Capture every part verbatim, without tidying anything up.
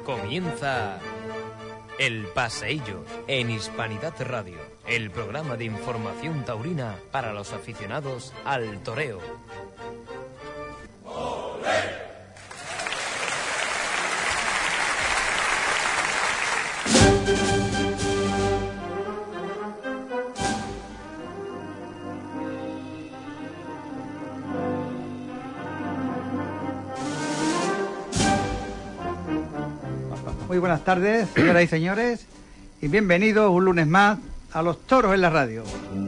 Comienza El Paseillo en Hispanidad Radio, el programa de información taurina para los aficionados al toreo. ¡Olé! Muy buenas tardes, señoras y señores, y bienvenidos un lunes más a Los Toros en la Radio.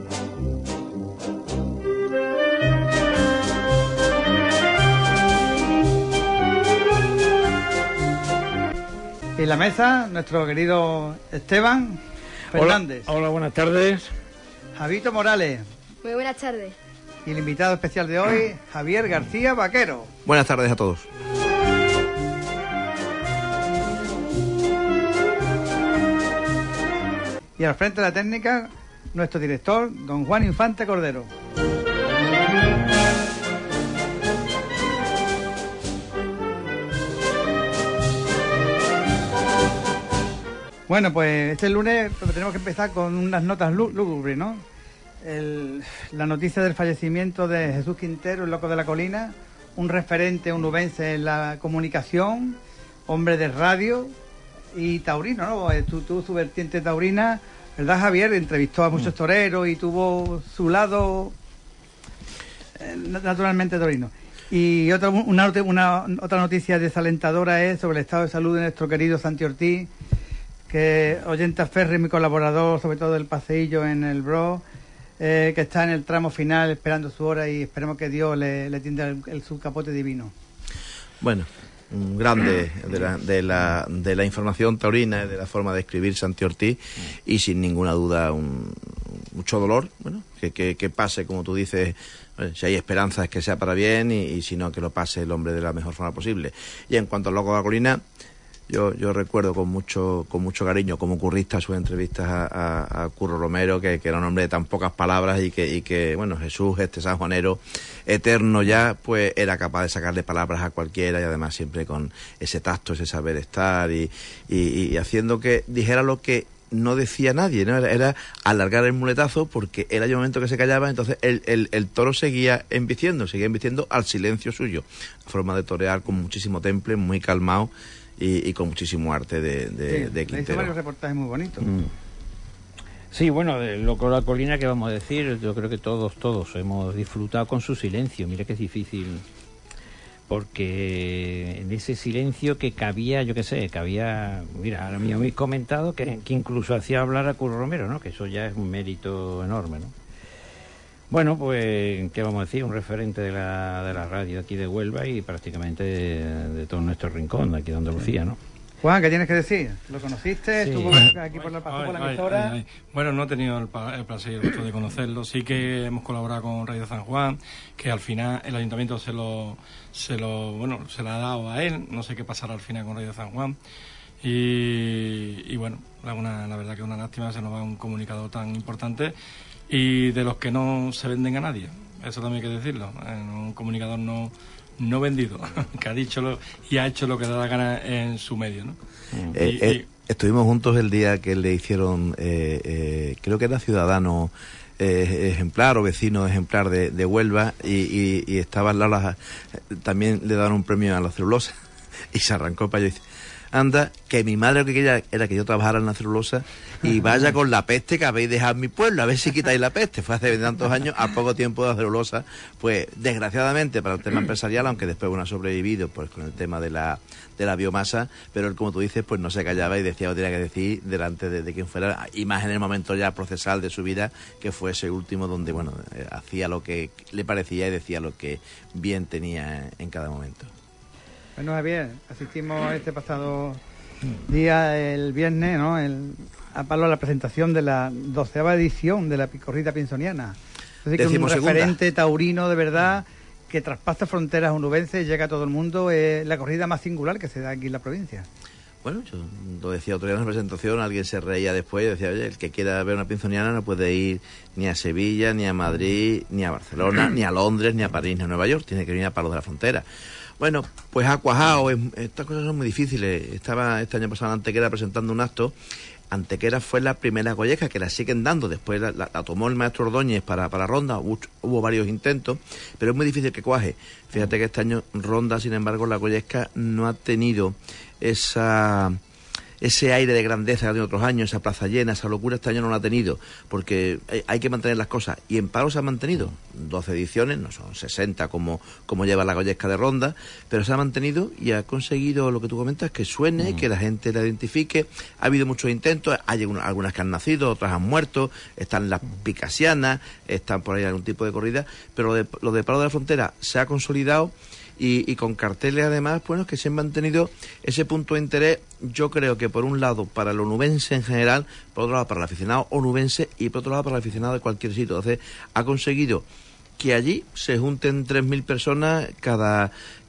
En la mesa, nuestro querido Esteban Fernández. Hola, hola, buenas tardes. Javito Morales. Muy buenas tardes. Y el invitado especial de hoy, Javier García Vaquero. Buenas tardes a todos. Y al frente de la técnica, nuestro director, don Juan Infante Cordero. Bueno, pues este lunes tenemos que empezar con unas notas lúgubres, ¿no? El, la noticia del fallecimiento de Jesús Quintero, el Loco de la Colina, un referente onubense en la comunicación, hombre de radio y taurino, ¿no? Tú, tú su vertiente taurina, ¿verdad, Javier? Entrevistó a muchos toreros y tuvo su lado eh, naturalmente taurino. Y otra una, una otra noticia desalentadora es sobre el estado de salud de nuestro querido Santi Ortiz, que oyente férreo, mi colaborador, sobre todo del paseillo en el Bro, eh, que está en el tramo final esperando su hora y esperemos que Dios le, le tienda el, el, su capote divino. Bueno, un grande de la, de la de la información taurina, de la forma de escribir Santi Ortiz, y sin ninguna duda un, mucho dolor, bueno, que, que, que pase, como tú dices, bueno, si hay esperanzas que sea para bien, y, y si no, que lo pase el hombre de la mejor forma posible. Y en cuanto al Loco de la Colina, yo yo recuerdo con mucho con mucho cariño como currista sus entrevistas a, a, a Curro Romero, que, que era un hombre de tan pocas palabras, y que, y que bueno, Jesús, este sanjuanero eterno ya, pues era capaz de sacarle palabras a cualquiera, y además siempre con ese tacto, ese saber estar, y, y, y haciendo que dijera lo que no decía nadie, ¿no? Era, era alargar el muletazo, porque era el momento que se callaba, entonces el, el, el toro seguía embistiendo, seguía embistiendo al silencio suyo, forma de torear con muchísimo temple, muy calmado, y, y con muchísimo arte de, de, sí, de Quintero. Hizo varios reportajes muy bonitos. Mm. Sí, bueno, del Loco de la Colina, ¿qué vamos a decir? Yo creo que todos, todos hemos disfrutado con su silencio. Mira que es difícil, porque en ese silencio que cabía, yo qué sé, cabía... Mira, ahora mismo habéis comentado que, que incluso hacía hablar a Curro Romero, ¿no? Que eso ya es un mérito enorme, ¿no? Bueno, pues, ¿qué vamos a decir? Un referente de la, de la radio aquí de Huelva y prácticamente de, de todo nuestro rincón, de aquí de Andalucía, ¿no? Juan, ¿qué tienes que decir? ¿Lo conociste? Sí. ¿Estuvo aquí por la, pasó por la emisora? Ay, ay, ay. Bueno, no he tenido el, el placer y el gusto de conocerlo. Sí que hemos colaborado con Radio San Juan, que al final el ayuntamiento se lo, se lo, bueno, se lo ha dado a él. No sé qué pasará al final con Radio San Juan. Y, y bueno, la, una, la verdad que es una lástima, se nos va un comunicador tan importante y de los que no se venden a nadie. Eso también hay que decirlo. Un comunicador no... no vendido, que ha dicho lo, y ha hecho lo que le da la gana en su medio, ¿no? Eh, y, eh, y... Estuvimos juntos el día que le hicieron, eh, eh, creo que era ciudadano eh, ejemplar o vecino ejemplar de, de Huelva, y, y, y estaba al lado, también le daban un premio a la celulosa, y se arrancó para allá y dice: anda, que mi madre lo que quería era que yo trabajara en la celulosa, y vaya con la peste que habéis dejado en mi pueblo, a ver si quitáis la peste. Fue hace tantos años, a poco tiempo de la celulosa, pues desgraciadamente para el tema empresarial, aunque después bueno, ha sobrevivido pues con el tema de la de la biomasa, pero él, como tú dices, pues no se callaba y decía lo que tenía que decir delante de, de quien fuera, y más en el momento ya procesal de su vida, que fue ese último donde, bueno, eh, hacía lo que le parecía y decía lo que bien tenía en cada momento. Bueno, Javier, asistimos este pasado día, el viernes, ¿no? El, a Pablo, a la presentación de la doceava edición de la corrida pinsoniana. Es decir, que un referente taurino de verdad que traspasa fronteras onubenses y llega a todo el mundo. Es la corrida más singular que se da aquí en la provincia. Bueno, yo lo decía otro día en la presentación, alguien se reía después y decía: oye, el que quiera ver una pinzoniana no puede ir ni a Sevilla, ni a Madrid, ni a Barcelona, ni a Londres, ni a París, ni a Nueva York, tiene que venir a Palos de la Frontera. Bueno, pues ha cuajado, es, estas cosas son muy difíciles. Estaba este año pasado en Antequera presentando un acto. Antequera fue la primera colleja, que la siguen dando, después la, la, la tomó el maestro Ordóñez para, para Ronda, hubo, hubo varios intentos, pero es muy difícil que cuaje. Fíjate que este año Ronda, sin embargo, la colleja no ha tenido esa... ese aire de grandeza que ha tenido otros años, esa plaza llena, esa locura, este año no lo ha tenido, porque hay, hay que mantener las cosas. Y en Paro se ha mantenido, doce ediciones, no son sesenta como, como lleva la Goyesca de Ronda, pero se ha mantenido y ha conseguido lo que tú comentas, que suene, mm. que la gente la identifique. Ha habido muchos intentos, hay algunas que han nacido, otras han muerto, están las picasianas, están por ahí algún tipo de corrida, pero lo de, lo de Paro de la Frontera se ha consolidado. Y, y con carteles además, bueno, que se han mantenido ese punto de interés, yo creo que por un lado para el onubense en general, por otro lado para el aficionado onubense y por otro lado para el aficionado de cualquier sitio. Entonces ha conseguido que allí se junten tres mil personas cada,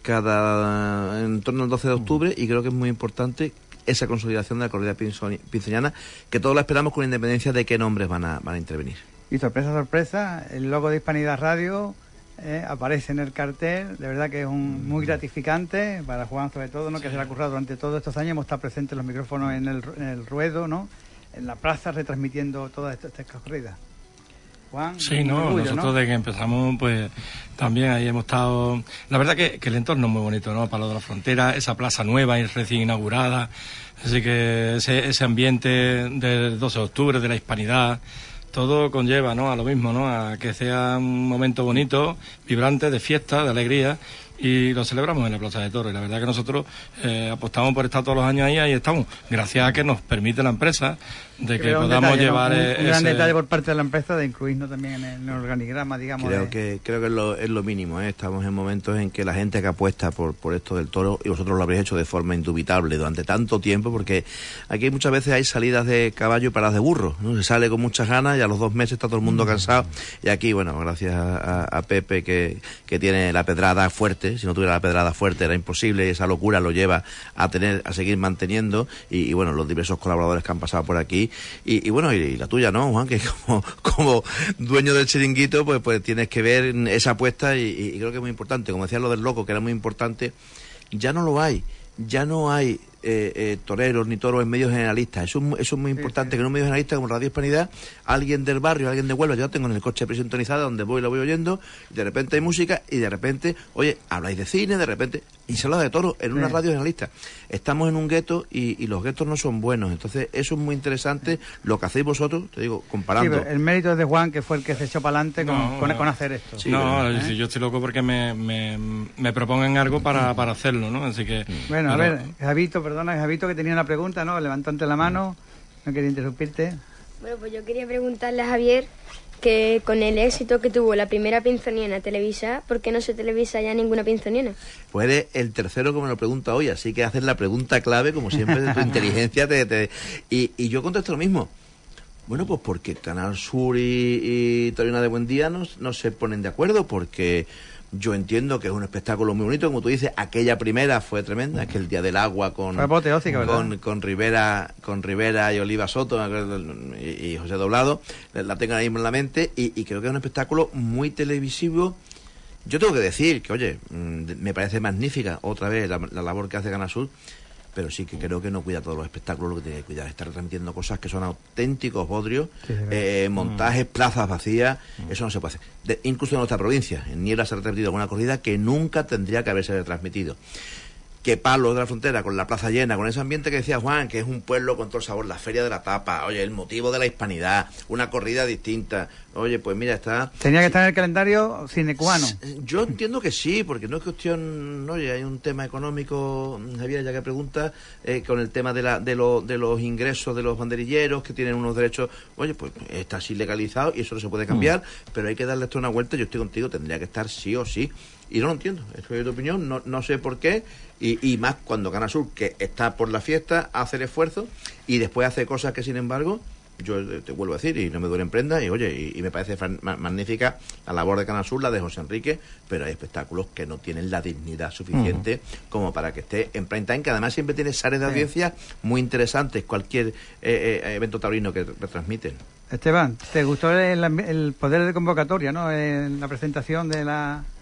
cada en torno al doce de octubre, y creo que es muy importante esa consolidación de la corrida pinzoñana, que todos la esperamos con independencia de qué nombres van a, van a intervenir. Y sorpresa, sorpresa, el logo de Hispanidad Radio Eh, aparece en el cartel. De verdad que es un, muy gratificante para Juan, sobre todo, ¿no? Sí. Que se le ha currado durante todos estos años. Hemos estado presentes los micrófonos en el, en el ruedo, ¿no? En la plaza, retransmitiendo todas estas esta corridas. Juan, sí, no, orgullo, nosotros, ¿no? Desde que empezamos, pues también ahí hemos estado. La verdad que, que el entorno es muy bonito, ¿no? Palo de la Frontera, esa plaza nueva y recién inaugurada, así que ese, ese ambiente del doce de octubre, de la hispanidad, todo conlleva, ¿no?, a lo mismo, ¿no?, a que sea un momento bonito, vibrante, de fiesta, de alegría, y lo celebramos en la Plaza de Toros. Y la verdad que nosotros eh, apostamos por estar todos los años ahí, ahí estamos, gracias a que nos permite la empresa de que podamos detalle, llevar ¿no? un, ese... un gran detalle por parte de la empresa de incluirnos también en el, en el organigrama, digamos. Creo de... que creo que es lo, es lo mínimo, ¿eh? Estamos en momentos en que la gente que apuesta por, por esto del toro, y vosotros lo habréis hecho de forma indubitable durante tanto tiempo, porque aquí muchas veces hay salidas de caballo y paradas de burro, ¿no? Se sale con muchas ganas y a los dos meses está todo el mundo cansado, y aquí, bueno, gracias a, a Pepe que, que tiene la pedrada fuerte. Si no tuviera la pedrada fuerte era imposible, y esa locura lo lleva a tener, a seguir manteniendo, y, y bueno, los diversos colaboradores que han pasado por aquí, y, y bueno, y, y la tuya, ¿no, Juan? Que como, como dueño del chiringuito, pues, pues tienes que ver esa apuesta, y, y creo que es muy importante. Como decía lo del loco, que era muy importante, ya no lo hay, ya no hay eh, eh, toreros ni toros en medios generalistas. Eso, eso es muy importante, sí, sí. Que en un medio generalista como Radio Hispanidad, alguien del barrio, alguien de Huelva, yo tengo en el coche presintonizado donde voy, lo voy oyendo, y de repente hay música, y de repente, oye, habláis de cine, de repente, y se habla de toros en una sí. radio generalista. Estamos en un gueto, y, y los guetos no son buenos. Entonces eso es muy interesante, lo que hacéis vosotros, te digo, comparando. Sí, el mérito es de Juan, que fue el que se echó para adelante con, no, con, no. con hacer esto. Sí, no, ¿eh? Sí, yo estoy loco porque me, me, me propongan algo para, para hacerlo, ¿no? Así que... Bueno, pero... a ver, Javito, perdona, Javito, que tenía una pregunta, ¿no? Levantante la mano, no quería interrumpirte. Bueno, pues yo quería preguntarle a Javier que con el éxito que tuvo la primera pinzoniana televisa, ¿por qué no se televisa ya ninguna pinzoniana? Pues eres el tercero que me lo pregunta hoy, así que haces la pregunta clave, como siempre, de tu inteligencia. Te, te... Y, y yo contesto lo mismo. Bueno, pues porque Canal Sur y, y Taurina de Buen Día no, no se ponen de acuerdo, porque... Yo entiendo que es un espectáculo muy bonito, como tú dices. Aquella primera fue tremenda, es que el Día del Agua con apoteósica, con, con Rivera, con Rivera y Oliva Soto y, y José Doblado, la tengo ahí mismo en la mente, y, y creo que es un espectáculo muy televisivo. Yo tengo que decir que, oye, me parece magnífica otra vez la, la labor que hace Canal Sur, pero sí que creo que no cuida todos los espectáculos. Lo que tiene que cuidar es estar transmitiendo cosas que son auténticos bodrios, sí, eh, montajes, plazas vacías, mm. eso no se puede hacer. De, incluso en nuestra provincia, en Niebla se ha retransmitido alguna corrida que nunca tendría que haberse retransmitido. Que Palo de la Frontera, con la plaza llena, con ese ambiente que decía Juan, que es un pueblo con todo el sabor, la feria de la tapa, oye, el motivo de la hispanidad, una corrida distinta, oye, pues mira, está... Tenía que estar en el calendario sine qua non. Yo entiendo que sí, porque no es cuestión, oye, hay un tema económico, Javier, ya que pregunta, eh, con el tema de, la, de, lo, de los ingresos de los banderilleros, que tienen unos derechos, oye, pues está así legalizado y eso no se puede cambiar, mm. pero hay que darle esto una vuelta. Yo estoy contigo, tendría que estar sí o sí. Y no lo entiendo, eso es tu opinión, no, no sé por qué, y, y más cuando Canal Sur, que está por la fiesta, hace el esfuerzo, y después hace cosas que, sin embargo, yo te vuelvo a decir, y no me duele en prenda, y oye, y, y me parece fan, magnífica la labor de Canal Sur, la de José Enrique, pero hay espectáculos que no tienen la dignidad suficiente uh-huh. como para que esté en prime time, que además siempre tiene áreas de audiencia muy interesantes, cualquier eh, eh, evento taurino que retransmiten. Esteban, ¿te gustó el, el poder de convocatoria, no? En la presentación de la...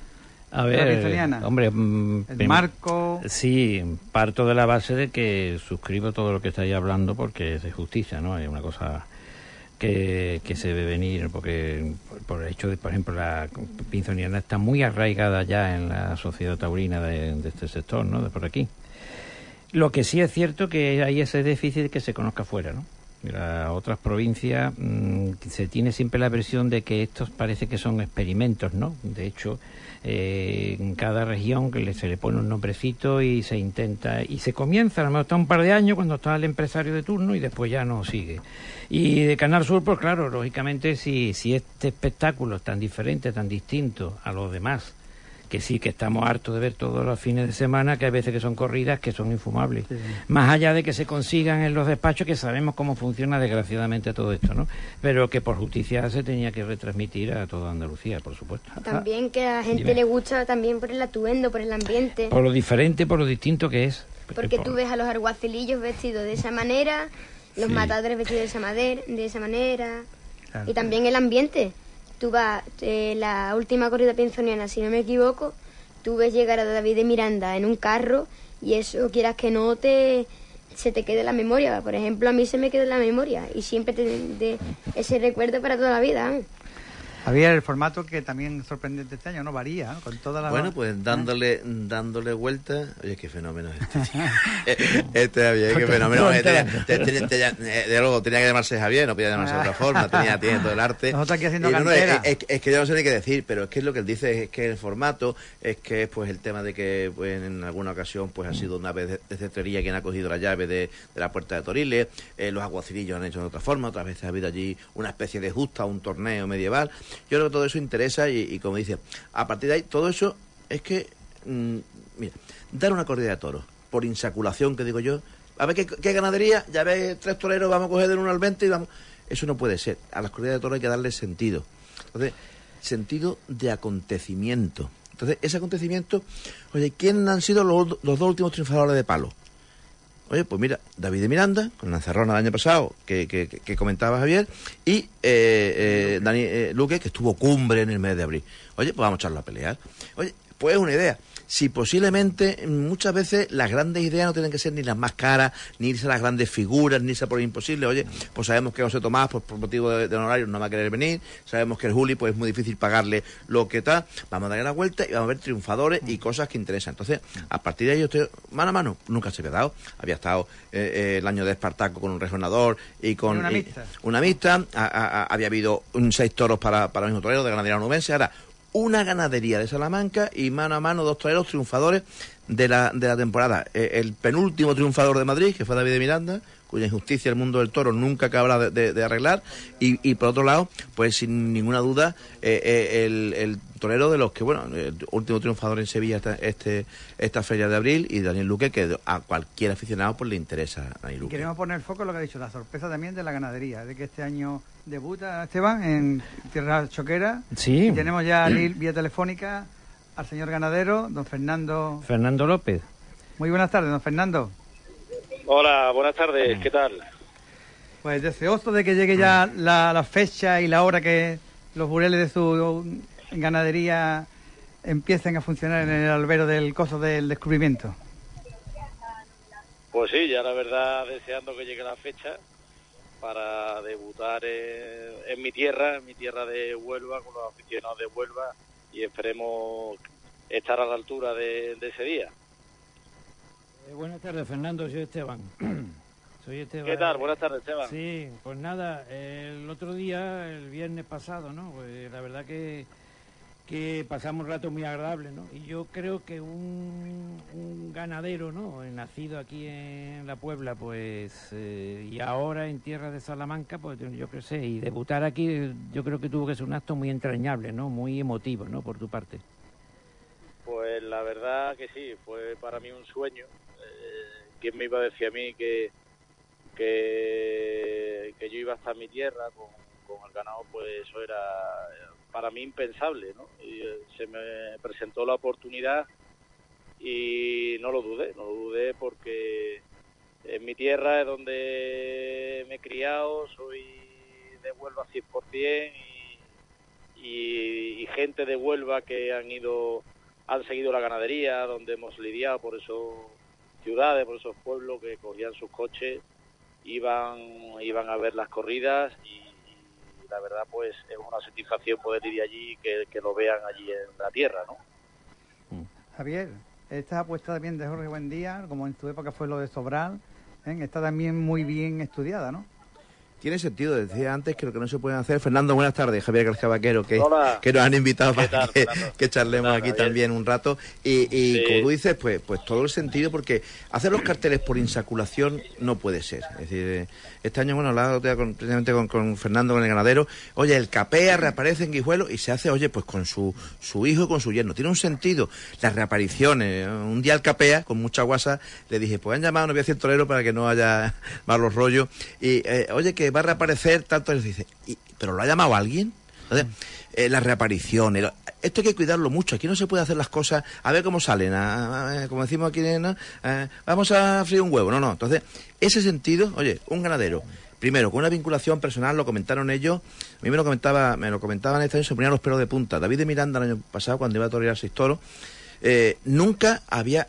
A ver, pinzoniana. hombre, mm, El prim- marco. Sí, parto de la base de que suscribo todo lo que estáis hablando porque es de justicia, ¿no? Es una cosa que, que se debe venir, porque por, por el hecho de, por ejemplo, la pinzoniana está muy arraigada ya en la sociedad taurina de, de este sector, ¿no? De por aquí. Lo que sí es cierto que hay ese déficit que se conozca fuera, ¿no? En las otras provincias mmm, se tiene siempre la versión de que estos parece que son experimentos, ¿no? De hecho, eh, en cada región que le, se le pone un nombrecito y se intenta, y se comienza, a lo mejor está un par de años cuando está el empresario de turno y después ya no sigue. Y de Canal Sur, pues claro, lógicamente si, si este espectáculo es tan diferente, tan distinto a los demás, que sí que estamos hartos de ver todos los fines de semana, que hay veces que son corridas que son infumables. Sí. Más allá de que se consigan en los despachos, que sabemos cómo funciona desgraciadamente todo esto, ¿no? Pero que por justicia se tenía que retransmitir a toda Andalucía, por supuesto. También que a la gente Dime. le gusta también por el atuendo, por el ambiente. Por lo diferente, por lo distinto que es. Porque por... tú ves a los alguacilillos vestidos de esa manera, los Sí. matadores vestidos de esa, mader- de esa manera, Claro. y también el ambiente. Tú vas, eh, la última corrida pinzoniana, si no me equivoco, tú ves llegar a David de Miranda en un carro y eso, quieras que no, te se te quede en la memoria. Por ejemplo, a mí se me quedó en la memoria y siempre te de ese recuerdo para toda la vida, ¿eh? Había el formato que también es sorprendente este año, ¿no? Varía, ¿no? Con todas las... Bueno, pues dándole dándole vuelta... Oye, qué fenómeno es este. Este Javier, qué fenómeno. Eh, tenía- te- te- te- eh, De luego, tenía que llamarse Javier, no podía llamarse de otra forma. Tenía, tiene todo el arte. Nosotros aquí haciendo Y no, no, cantera. es, es- es que yo no sé ni qué decir, pero es que lo que él dice es que el formato, es que pues el tema de que pues, en alguna ocasión pues ha sido una vez de, de cetrería quien ha cogido la llave de, de la puerta de Toriles, eh, los aguacilillos han hecho de otra forma, otras veces ha habido allí una especie de justa, un torneo medieval. Yo creo que todo eso interesa y, y como dice, a partir de ahí, todo eso es que, mmm, mira, dar una corrida de toros por insaculación, que digo yo, a ver qué, qué ganadería, ya ves, tres toreros, vamos a coger del uno al veinte y vamos... Eso no puede ser. A las corridas de toros hay que darle sentido. Entonces, sentido de acontecimiento. Entonces, ese acontecimiento, oye, ¿quién han sido los, los dos últimos triunfadores de palo? Oye, pues mira, David de Miranda, con la encerrona del año pasado, que, que, que comentaba Javier, y eh, eh, Dani eh, Luque, que estuvo cumbre en el mes de abril. Oye, pues vamos a echarlo a pelear. Oye, pues es una idea. Si posiblemente, muchas veces, las grandes ideas no tienen que ser ni las más caras, ni irse a las grandes figuras, ni irse por imposible. Oye, pues sabemos que José Tomás, pues por motivo de, de honorarios, no va a querer venir. Sabemos que el Juli, pues es muy difícil pagarle lo que está. Vamos a darle la vuelta y vamos a ver triunfadores y cosas que interesan. Entonces, a partir de ahí, yo estoy mano a mano. Nunca se había dado. Había estado eh, eh, el año de Espartaco con un regionador y con... Y una y- mixta. una mixta. A- a- a- había habido un seis toros para, para el mismo torero de ganadería onubense. Ahora, una ganadería de Salamanca y mano a mano dos toreros triunfadores de la, de la temporada. Eh, el penúltimo triunfador de Madrid, que fue David de Miranda, cuya injusticia el mundo del toro nunca acabará de, de- de arreglar, y, y por otro lado, pues sin ninguna duda, eh, eh, el, el torero de los que, bueno, el último triunfador en Sevilla esta, este, esta feria de abril, y Daniel Luque, que a cualquier aficionado pues le interesa a Daniel Y Luque. queremos poner el foco en lo que ha dicho, la sorpresa también de la ganadería, de que este año debuta Esteban en Tierra Choquera. Sí. Y tenemos ya al hil- vía telefónica al señor ganadero, don Fernando. Fernando López. Muy buenas tardes, don Fernando. Hola, buenas tardes, ¿qué tal? Pues deseoso de que llegue ya la, la fecha y la hora que los bureles de su ganadería empiecen a funcionar en el albero del coso del descubrimiento. Pues sí, ya la verdad deseando que llegue la fecha para debutar en, en mi tierra, en mi tierra de Huelva, con los aficionados de Huelva, y esperemos estar a la altura de, de ese día. Eh, buenas tardes, Fernando, soy Esteban. Soy Esteban. ¿Qué tal? Buenas tardes, Esteban. Sí, pues nada, el otro día, el viernes pasado, ¿no? Pues la verdad que, que pasamos un rato muy agradable, ¿no? Y yo creo que un, un ganadero, ¿no? Nacido aquí en la Puebla, pues, eh, y ahora en tierra de Salamanca, pues yo qué sé, y debutar aquí, yo creo que tuvo que ser un acto muy entrañable, ¿no? Muy emotivo, ¿no? Por tu parte. Pues la verdad que sí, fue para mí un sueño. Eh, ¿Quién me iba a decir a mí que, que, que yo iba a estar en mi tierra con, con el ganado? Pues eso era para mí impensable, ¿no? Y eh, se me presentó la oportunidad y no lo dudé, no lo dudé porque en mi tierra es donde me he criado, soy de Huelva cien por ciento y, y, y gente de Huelva que han ido han seguido la ganadería, donde hemos lidiado por esas ciudades, por esos pueblos que cogían sus coches, iban iban a ver las corridas y, y la verdad pues es una satisfacción poder ir allí y que, que lo vean allí en la tierra, ¿no? Javier, esta apuesta también de Jorge Buendía, como en tu época fue lo de Sobral, ¿eh? Está también muy bien estudiada, ¿no? Tiene sentido, decía antes que lo que no se pueden hacer. Fernando, buenas tardes. Javier García Vaquero, que, que nos han invitado para tal, que, que charlemos aquí Javier? También un rato. Y, y sí. Como tú dices, pues pues todo el sentido, porque hacer los carteles por insaculación no puede ser. Es decir, este año, bueno, hablaba con, precisamente con, con Fernando, con el ganadero, oye, el Capea reaparece en Guijuelo y se hace, oye, pues con su, su hijo y con su yerno. Tiene un sentido. Las reapariciones. Un día el Capea, con mucha guasa, le dije, pues han llamado, no voy a decir torero para que no haya malos rollos. Y, eh, oye, que va a reaparecer tanto, les dice, ¿y, pero lo ha llamado alguien? Entonces, eh, las reapariciones, esto hay que cuidarlo mucho, aquí no se puede hacer las cosas a ver cómo salen, a, a, como decimos aquí, ¿no? a, vamos a freír un huevo, no, no, entonces, ese sentido, oye, un ganadero, primero, con una vinculación personal, lo comentaron ellos, a mí me lo comentaba, me lo comentaban este año, se ponían los pelos de punta. David de Miranda el año pasado, cuando iba a torear seis toros, eh, nunca había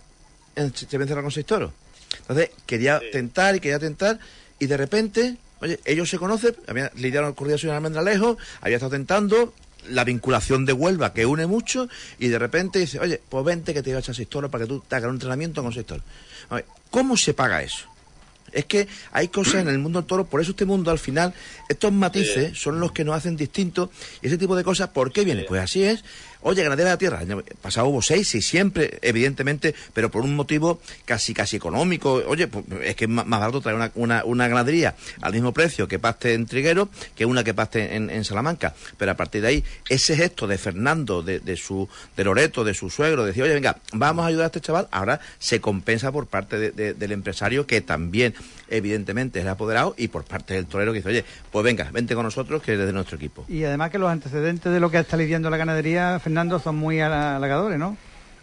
se había encerrado con seis toros, entonces quería sí. tentar y quería tentar, y de repente, oye, ellos se conocen, había lidiado con corrida suya en Almendralejo, había estado tentando la vinculación de Huelva, que une mucho, y de repente dice, oye, pues vente que te voy a echar seis toros para que tú te hagas un entrenamiento con seis toros. A ver, ¿cómo se paga eso? Es que hay cosas en el mundo del toro, por eso este mundo al final, estos matices sí. son los que nos hacen distintos, y ese tipo de cosas, ¿por qué viene? Sí. Pues así es. Oye, ganadera de la tierra, el año pasado hubo seis, y siempre, evidentemente, pero por un motivo casi casi económico. Oye, pues es que es más barato traer una, una, una ganadería al mismo precio que paste en Triguero que una que paste en, en Salamanca. Pero a partir de ahí, ese gesto de Fernando, de, de su de Loreto, de su suegro, de decir, oye, venga, vamos a ayudar a este chaval, ahora se compensa por parte de, de, del empresario, que también, evidentemente, es el apoderado, y por parte del torero, que dice, oye, pues venga, vente con nosotros, que eres de nuestro equipo. Y además que los antecedentes de lo que está lidiando la ganadería, Fernando, son muy halagadores, ¿no?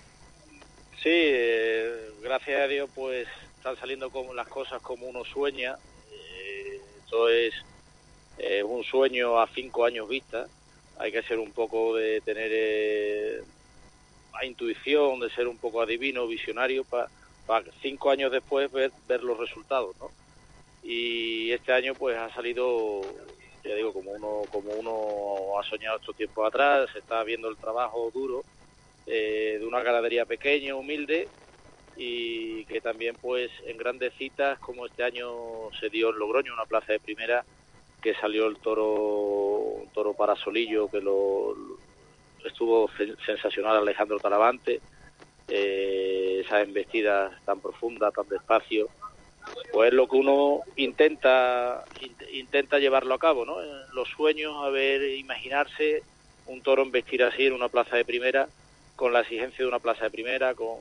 Sí, eh, gracias a Dios, pues están saliendo como las cosas como uno sueña. Eh, esto es eh, un sueño a cinco años vista. Hay que ser un poco de tener eh, la intuición, de ser un poco adivino, visionario, para pa cinco años después ver, ver los resultados, ¿no? Y este año pues ha salido, ya digo, como uno como uno ha soñado estos tiempos atrás. Se está viendo el trabajo duro eh, de una ganadería pequeña, humilde, y que también pues en grandes citas, como este año se dio en Logroño, una plaza de primera, que salió el toro toro para Solillo, que lo, lo estuvo sensacional, Alejandro Talavante, eh, esas embestidas tan profundas, tan despacio, pues es lo que uno intenta intenta llevarlo a cabo, ¿no? Los sueños, a ver, imaginarse un toro embestir así en una plaza de primera, con la exigencia de una plaza de primera, con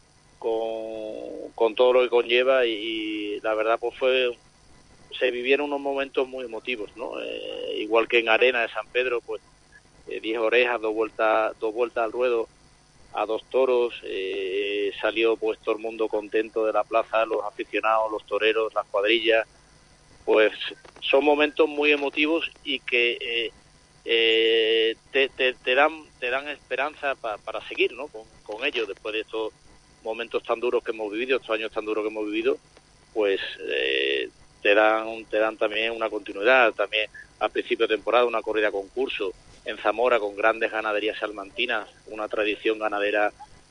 con, con todo lo que conlleva, y, y la verdad pues fue se vivieron unos momentos muy emotivos, ¿no? Eh, igual que en Arena de San Pedro, pues eh, diez orejas, dos vueltas dos vueltas al ruedo a dos toros, eh, salió pues todo el mundo contento de la plaza, los aficionados, los toreros, las cuadrillas. Pues son momentos muy emotivos y que eh, eh, te, te, te dan te dan esperanza pa, para seguir, ¿no? Con, con ellos, después de estos momentos tan duros que hemos vivido, estos años tan duros que hemos vivido, pues eh, te dan te dan también una continuidad. También a principio de temporada una corrida concurso en Zamora con grandes ganaderías salmantinas, una tradición ganadera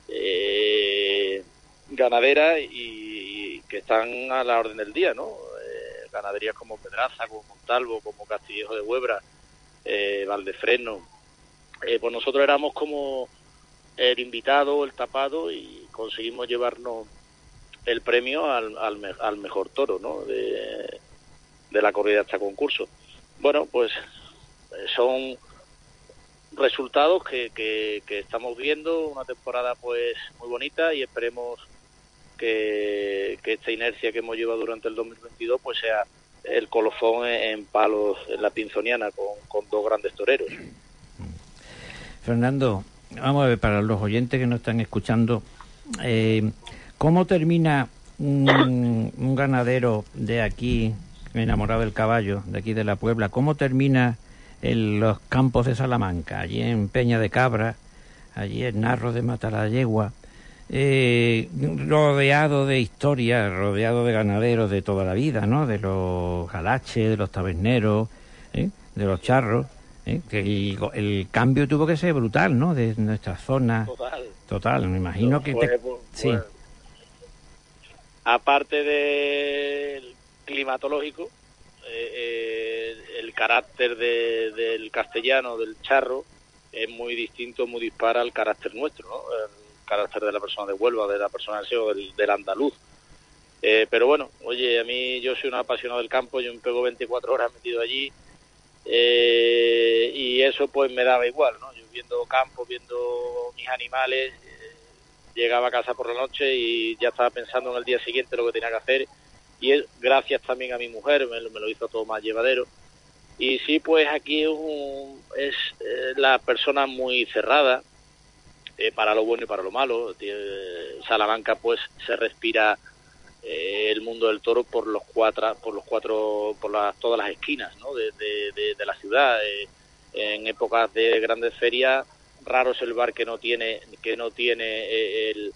eh, ganadera y, y que están a la orden del día, ¿no? Eh, ganaderías como Pedraza, como Montalvo, como Castillejo de Huebra, eh, Valdefresno. Eh, pues nosotros éramos como el invitado, el tapado, y conseguimos llevarnos el premio al, al, me, al mejor toro, ¿no? De, de la corrida de este concurso. Bueno, pues son resultados que, que, que estamos viendo, una temporada pues muy bonita, y esperemos que, que esta inercia que hemos llevado durante el dos mil veintidós pues sea el colofón en, en palos en la Pinzoniana con, con dos grandes toreros. Fernando, vamos a ver, para los oyentes que nos están escuchando, eh, ¿cómo termina un, un ganadero de aquí, enamorado del caballo, de aquí de la Puebla, cómo termina en los campos de Salamanca, allí en Peña de Cabra, allí en Narro de Matalayegua, eh, rodeado de historias, rodeado de ganaderos de toda la vida, ¿no? De los galaches, de los taberneros, ¿eh? De los charros, ¿eh? Que el, el cambio tuvo que ser brutal, ¿no? De nuestra zona. Total. Total, me imagino que... Pues, te... pues, sí. pues, aparte del climatológico, eh, eh, el carácter de, del castellano, del charro, es muy distinto, muy dispara al carácter nuestro, ¿no? El carácter de la persona de Huelva, de la persona del Seo, del, del andaluz. Eh, pero bueno, oye, a mí yo soy un apasionado del campo, yo me pego veinticuatro horas metido allí, eh, y eso pues me daba igual, ¿no? Yo viendo campo, viendo mis animales, eh, llegaba a casa por la noche y ya estaba pensando en el día siguiente lo que tenía que hacer, y es gracias también a mi mujer, me, me lo hizo todo más llevadero. Y sí, pues aquí es, un, es eh, la persona muy cerrada, eh, para lo bueno y para lo malo. Eh, Salamanca pues se respira eh, el mundo del toro por los cuatro, por los cuatro, por las, todas las esquinas, ¿no? de, de, de, de la ciudad. Eh, en épocas de grandes ferias, raro es el bar que no tiene, que no tiene eh, el,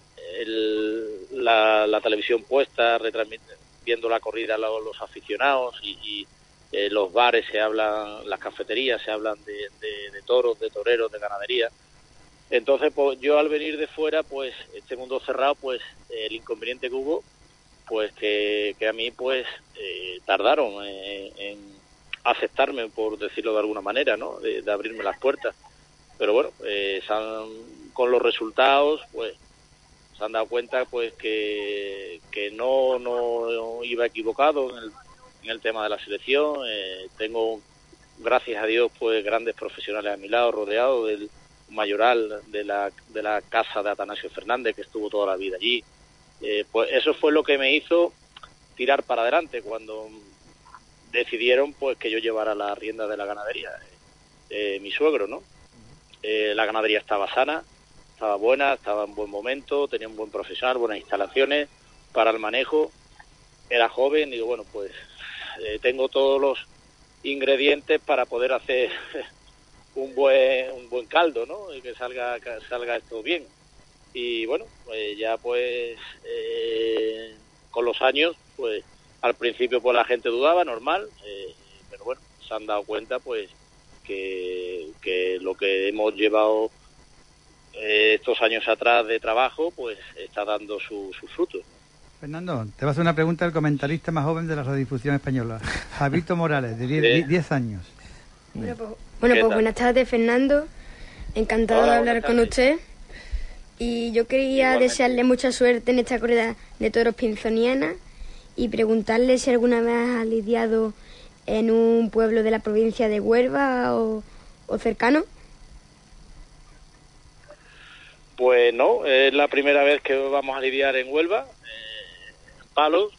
el, la, la televisión puesta, viendo la corrida a los, los aficionados, y, y Eh, los bares se hablan, las cafeterías se hablan de, de, de toros, de toreros, de ganadería. Entonces, pues yo al venir de fuera, pues este mundo cerrado, pues eh, el inconveniente que hubo, pues que, que a mí pues eh, tardaron eh, en aceptarme, por decirlo de alguna manera, ¿no? De, de abrirme las puertas. Pero bueno, eh, se han, con los resultados, pues se han dado cuenta, pues que, que no, no, no iba equivocado en el en el tema de la selección. Eh, tengo, gracias a Dios, pues grandes profesionales a mi lado, rodeado del mayoral de la de la casa de Atanasio Fernández, que estuvo toda la vida allí. Eh, pues eso fue lo que me hizo tirar para adelante cuando decidieron pues que yo llevara la rienda de la ganadería. Eh, eh, mi suegro, ¿no? Eh, la ganadería estaba sana, estaba buena, estaba en buen momento, tenía un buen profesional, buenas instalaciones para el manejo. Era joven y digo, bueno, pues Eh, tengo todos los ingredientes para poder hacer un buen un buen caldo, ¿no? Y que salga que salga esto bien. Y bueno, pues ya pues eh, con los años, pues al principio pues la gente dudaba, normal, eh, pero bueno, se han dado cuenta pues que, que lo que hemos llevado eh, estos años atrás de trabajo, pues está dando sus su frutos. Fernando, te va a hacer una pregunta el comentarista más joven de la radiodifusión española, Javito Morales, de diez años. Bueno, pues, bueno, pues buenas tardes, Fernando. Encantado Hola, de hablar con usted. Y yo quería Igualmente. desearle mucha suerte en esta corrida de toros pinzoniana y preguntarle si alguna vez ha lidiado en un pueblo de la provincia de Huelva o, o cercano. Pues no, es la primera vez que vamos a lidiar en Huelva. Palos.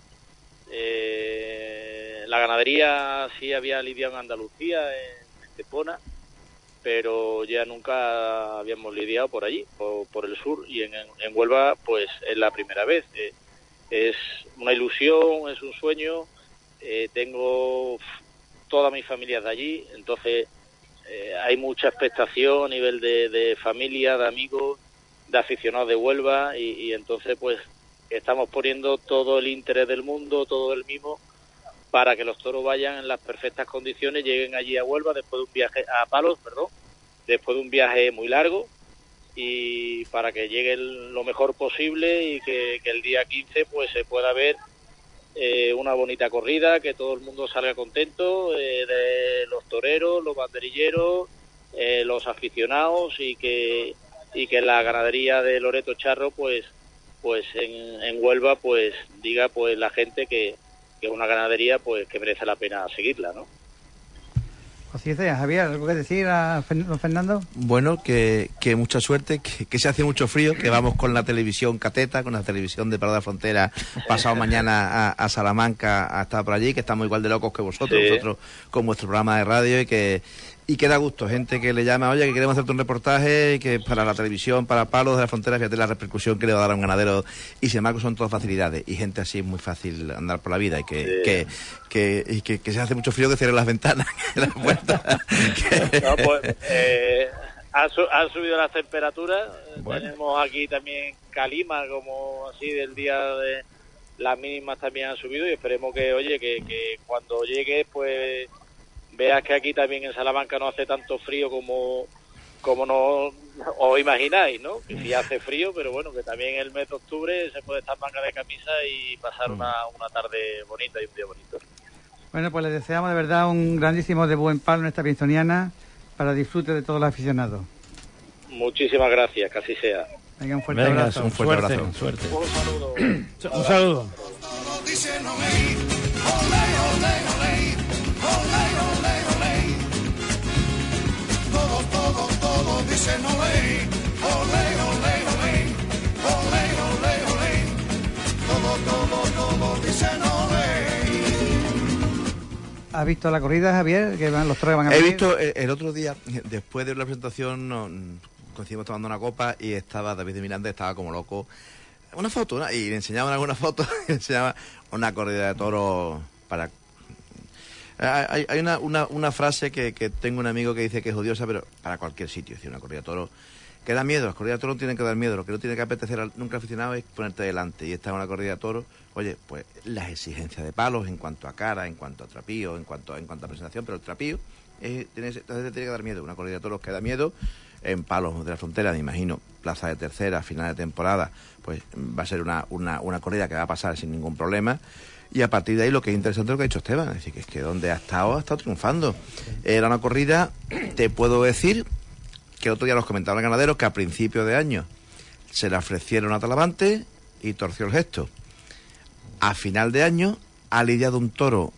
Eh, la ganadería sí había lidiado en Andalucía, en Estepona, pero ya nunca habíamos lidiado por allí, por, por el sur, y en, en Huelva pues es la primera vez. Eh, es una ilusión, es un sueño. Eh, tengo toda mi familia de allí, entonces eh, hay mucha expectación a nivel de, de familia, de amigos, de aficionados de Huelva, y, y entonces pues estamos poniendo todo el interés del mundo, todo el mimo, para que los toros vayan en las perfectas condiciones, lleguen allí a Huelva después de un viaje, a Palos, perdón, después de un viaje muy largo, y para que lleguen lo mejor posible y que, que el día quince pues se pueda ver eh, una bonita corrida, que todo el mundo salga contento, eh, de los toreros, los banderilleros, eh, los aficionados, y que y que la ganadería de Loreto Charro pues pues en, en Huelva pues diga pues la gente que, que es una ganadería pues que merece la pena seguirla, ¿no? Así es, Javier, ¿algo que decir a Fernando? Bueno, que, que mucha suerte, que, que se hace mucho frío, que vamos con la televisión Cateta, con la televisión de Parada Frontera, pasado mañana a, a Salamanca a estar por allí, que estamos igual de locos que vosotros, sí. Vosotros con vuestro programa de radio, y que y que da gusto, gente que le llama, oye, que queremos hacerte un reportaje, y que para la televisión, para Palos de la Frontera, fíjate la repercusión que le va a dar a un ganadero, y sin embargo son todas facilidades, y gente así es muy fácil andar por la vida, y que, sí. que, que, y que, que se hace mucho frío, que cierren las ventanas, que las puertas. que... No, pues, eh, ha, su, ha subido las temperaturas. Bueno. Tenemos aquí también calima, como así del día de las mínimas también han subido, y esperemos que, oye, que, que cuando llegue, pues veas que aquí también en Salamanca no hace tanto frío como como no os imagináis, ¿no? Que sí hace frío, pero bueno, que también el mes de octubre se puede estar manga de camisa y pasar una, una tarde bonita y un día bonito. Bueno, pues les deseamos de verdad un grandísimo debut en palo en esta pinzoniana para disfrute de todos los aficionados. Muchísimas gracias, que así sea. Venga, un fuerte Venga, abrazo. un fuerte Suerte, abrazo. suerte. Un saludo. Un saludo. ¿Has visto la corrida, Javier? Que van los toros que van a He venir? visto el, el otro día, después de la presentación, nos coincidimos tomando una copa y estaba David de Miranda, estaba como loco. Una foto, ¿no? Y le enseñaban alguna foto, y le enseñaban una corrida de toros para... Hay, hay una, una, una frase que, que tengo un amigo que dice que es odiosa, pero para cualquier sitio, es decir, una corrida de toros que da miedo. Las corridas de toros no tienen que dar miedo, lo que no tiene que apetecer a nunca aficionado es ponerte delante. Y esta es una corrida de toros, oye, pues las exigencias de palos en cuanto a cara, en cuanto a trapío, en cuanto, en cuanto a presentación, pero el trapío es, tiene, tiene que dar miedo. Una corrida de toros que da miedo en palos de la frontera, me imagino, plaza de tercera, final de temporada, pues va a ser una, una, una corrida que va a pasar sin ningún problema. Y a partir de ahí lo que es interesante es lo que ha dicho Esteban, es decir, que es que donde ha estado, ha estado triunfando. Era una corrida, te puedo decir, que el otro día los comentaban los ganaderos, que a principio de año se le ofrecieron a Talavante y torció el gesto. A final de año ha lidiado un toro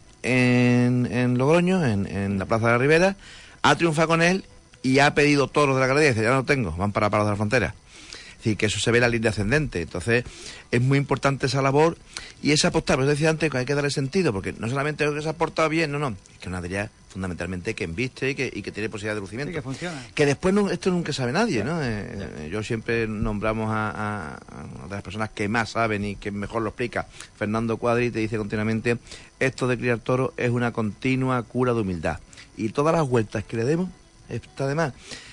en, en Logroño, en, en la Plaza de la Ribera, ha triunfado con él y ha pedido toros de la galería y dice, ya no lo tengo, van para Palos de la Frontera. Es decir, que eso se ve en la línea ascendente. Entonces, es muy importante esa labor y esa apostar. Pero decía antes que hay que darle sentido, porque no solamente es que se ha portado bien, no, no. Es que una ganadería fundamentalmente que embiste y que, y que tiene posibilidad de lucimiento. Sí, que funciona. Que después no, esto nunca sabe nadie, ¿no? Eh, eh, yo siempre nombramos a, a, a una de las personas que más saben y que mejor lo explica, Fernando Cuadri, te dice continuamente, esto de criar toros es una continua cura de humildad. Y todas las vueltas que le demos, está de más.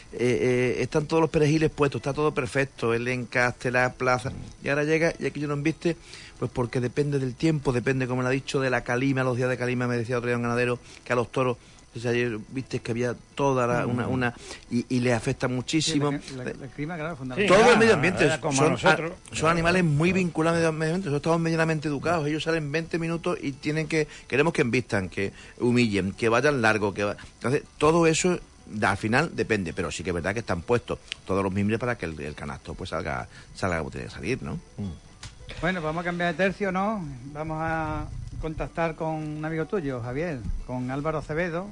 Eh, eh, están todos los perejiles puestos, está todo perfecto, el encaste, la plaza, y ahora llega y aquí yo no embiste, pues porque depende del tiempo, depende, como le ha dicho, de la calima, los días de calima. Me decía otro día un ganadero que a los toros, pues ayer viste que había toda la, una, una y, y le afecta muchísimo. Sí, la, la, la clima, claro, es Sí, fundamental. Todo claro, el medio ambiente era como son, nosotros. a, son animales muy vinculados al medio ambiente. Nosotros estamos medianamente educados. Ellos salen veinte minutos y tienen que queremos que embistan, que humillen, que vayan largo, que va... Entonces todo eso al final depende, pero sí que es verdad que están puestos todos los mimbres para que el, el canasto pues salga salga como tiene que salir, ¿no? Bueno, vamos a cambiar de tercio, ¿no? Vamos a contactar con un amigo tuyo, Javier, con Álvaro Acevedo,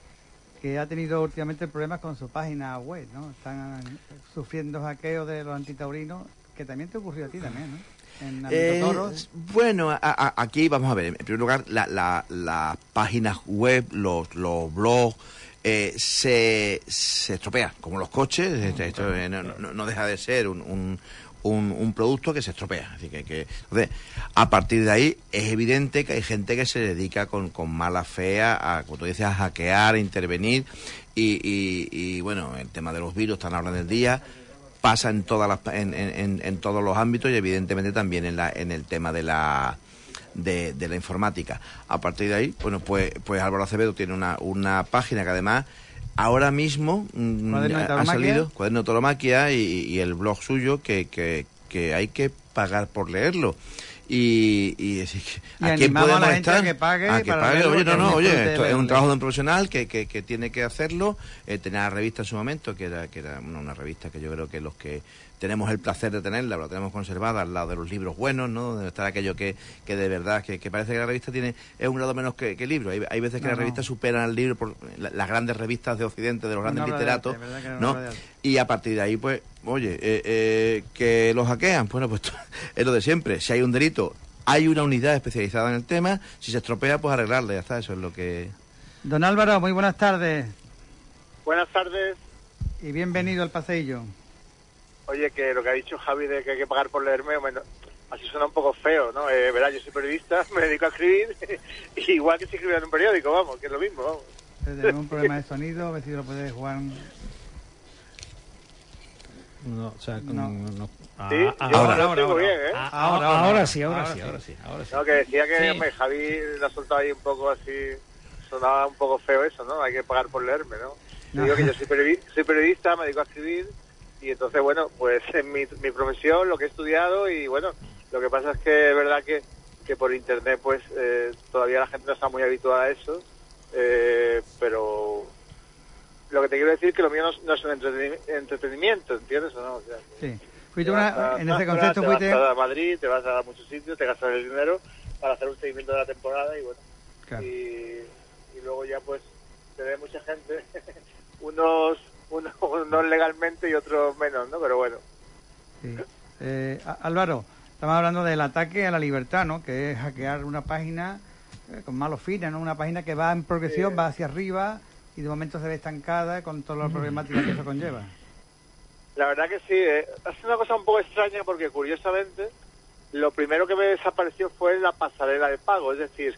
que ha tenido últimamente problemas con su página web, ¿no? Están sufriendo hackeos de los antitaurinos, que también te ocurrió a ti también, ¿no? En Eh, Toros. bueno, a, a, aquí vamos a ver, en primer lugar, las la, la páginas web, los, los blogs, eh, se, se estropea, como los coches. Esto, esto, eh, no, no, no deja de ser un, un, un, un producto que se estropea. Así que, que, entonces, a partir de ahí, es evidente que hay gente que se dedica con, con mala fe a, como tú dices, a hackear, a intervenir, y, y, y bueno, el tema de los virus está en la orden del día. Pasa en todas las en, en, en todos los ámbitos y evidentemente también en la en el tema de la de, de la informática. A partir de ahí, bueno, pues pues Álvaro Acevedo tiene una, una página que además ahora mismo mm, ha salido, Cuaderno de Tauromaquia, y, y el blog suyo que, que, que hay que pagar por leerlo. Y, y, y ¿a quién puede molestar? Que pague, a que pague. Oye, no, no, oye, esto es un trabajo de un profesional que, que, que tiene que hacerlo. Eh, tenía la revista en su momento, que era, que era una, una revista que yo creo que los que tenemos el placer de tenerla, la tenemos conservada al lado de los libros buenos, ¿no? Debe estar aquello que, que de verdad, que, que parece que la revista tiene es un grado menos que, que el libro. Hay, hay veces que no, la revista no. supera al libro por la, las grandes revistas de Occidente, de los grandes no literatos, de ¿no? ¿no? Y a partir de ahí, pues, oye, eh, eh, que los hackean, bueno, pues es lo de siempre. Si hay un delito, hay una unidad especializada en el tema. Si se estropea, pues arreglarle, ya está, eso es lo que... Don Álvaro, muy buenas tardes. Buenas tardes. Y bienvenido al paseillo. Oye, que lo que ha dicho Javi de que hay que pagar por leerme, bueno, así suena un poco feo, ¿no? Eh, verá, yo soy periodista, me dedico a escribir, igual que si escribiera en un periódico, vamos, que es lo mismo, vamos. Tenemos un problema de sonido, a ver si lo puedes jugar... No, o sea, No. no, no. Ah, Sí, ah, yo ahora, lo ahora, tengo ahora. bien, ¿eh? ah, Ahora, ahora, ahora, ahora sí, ahora, ahora sí, sí. ahora sí, ahora sí. No, que decía que Sí. hombre, Javi le ha soltado ahí un poco así, sonaba un poco feo eso, ¿no? Hay que pagar por leerme, ¿no? Yo digo que yo soy periodista, soy periodista, me dedico a escribir y entonces, bueno, pues en mi, mi profesión, lo que he estudiado y bueno, lo que pasa es que es verdad que, que por internet pues eh, todavía la gente no está muy habituada a eso, eh, pero lo que te quiero decir es que lo mío no, no es un entreteni- entretenimiento, ¿entiendes o no? O sea, que Sí. Fuiste te una, vas a en ese Zafra, concepto te fuiste... vas a Madrid, te vas a muchos sitios, te gastas el dinero para hacer un seguimiento de la temporada y bueno, Claro. y, y luego ya pues te ve mucha gente, unos, unos unos legalmente y otros menos, ¿no? Pero bueno. Sí. Eh, Á- Álvaro, estamos hablando del ataque a la libertad, ¿no? Que es hackear una página eh, con malos fines, ¿no? Una página que va en progresión, Sí. va hacia arriba y de momento se ve estancada con toda la problemática que eso conlleva. La verdad que sí, eh, ha sido una cosa un poco extraña porque curiosamente lo primero que me desapareció fue la pasarela de pago, es decir,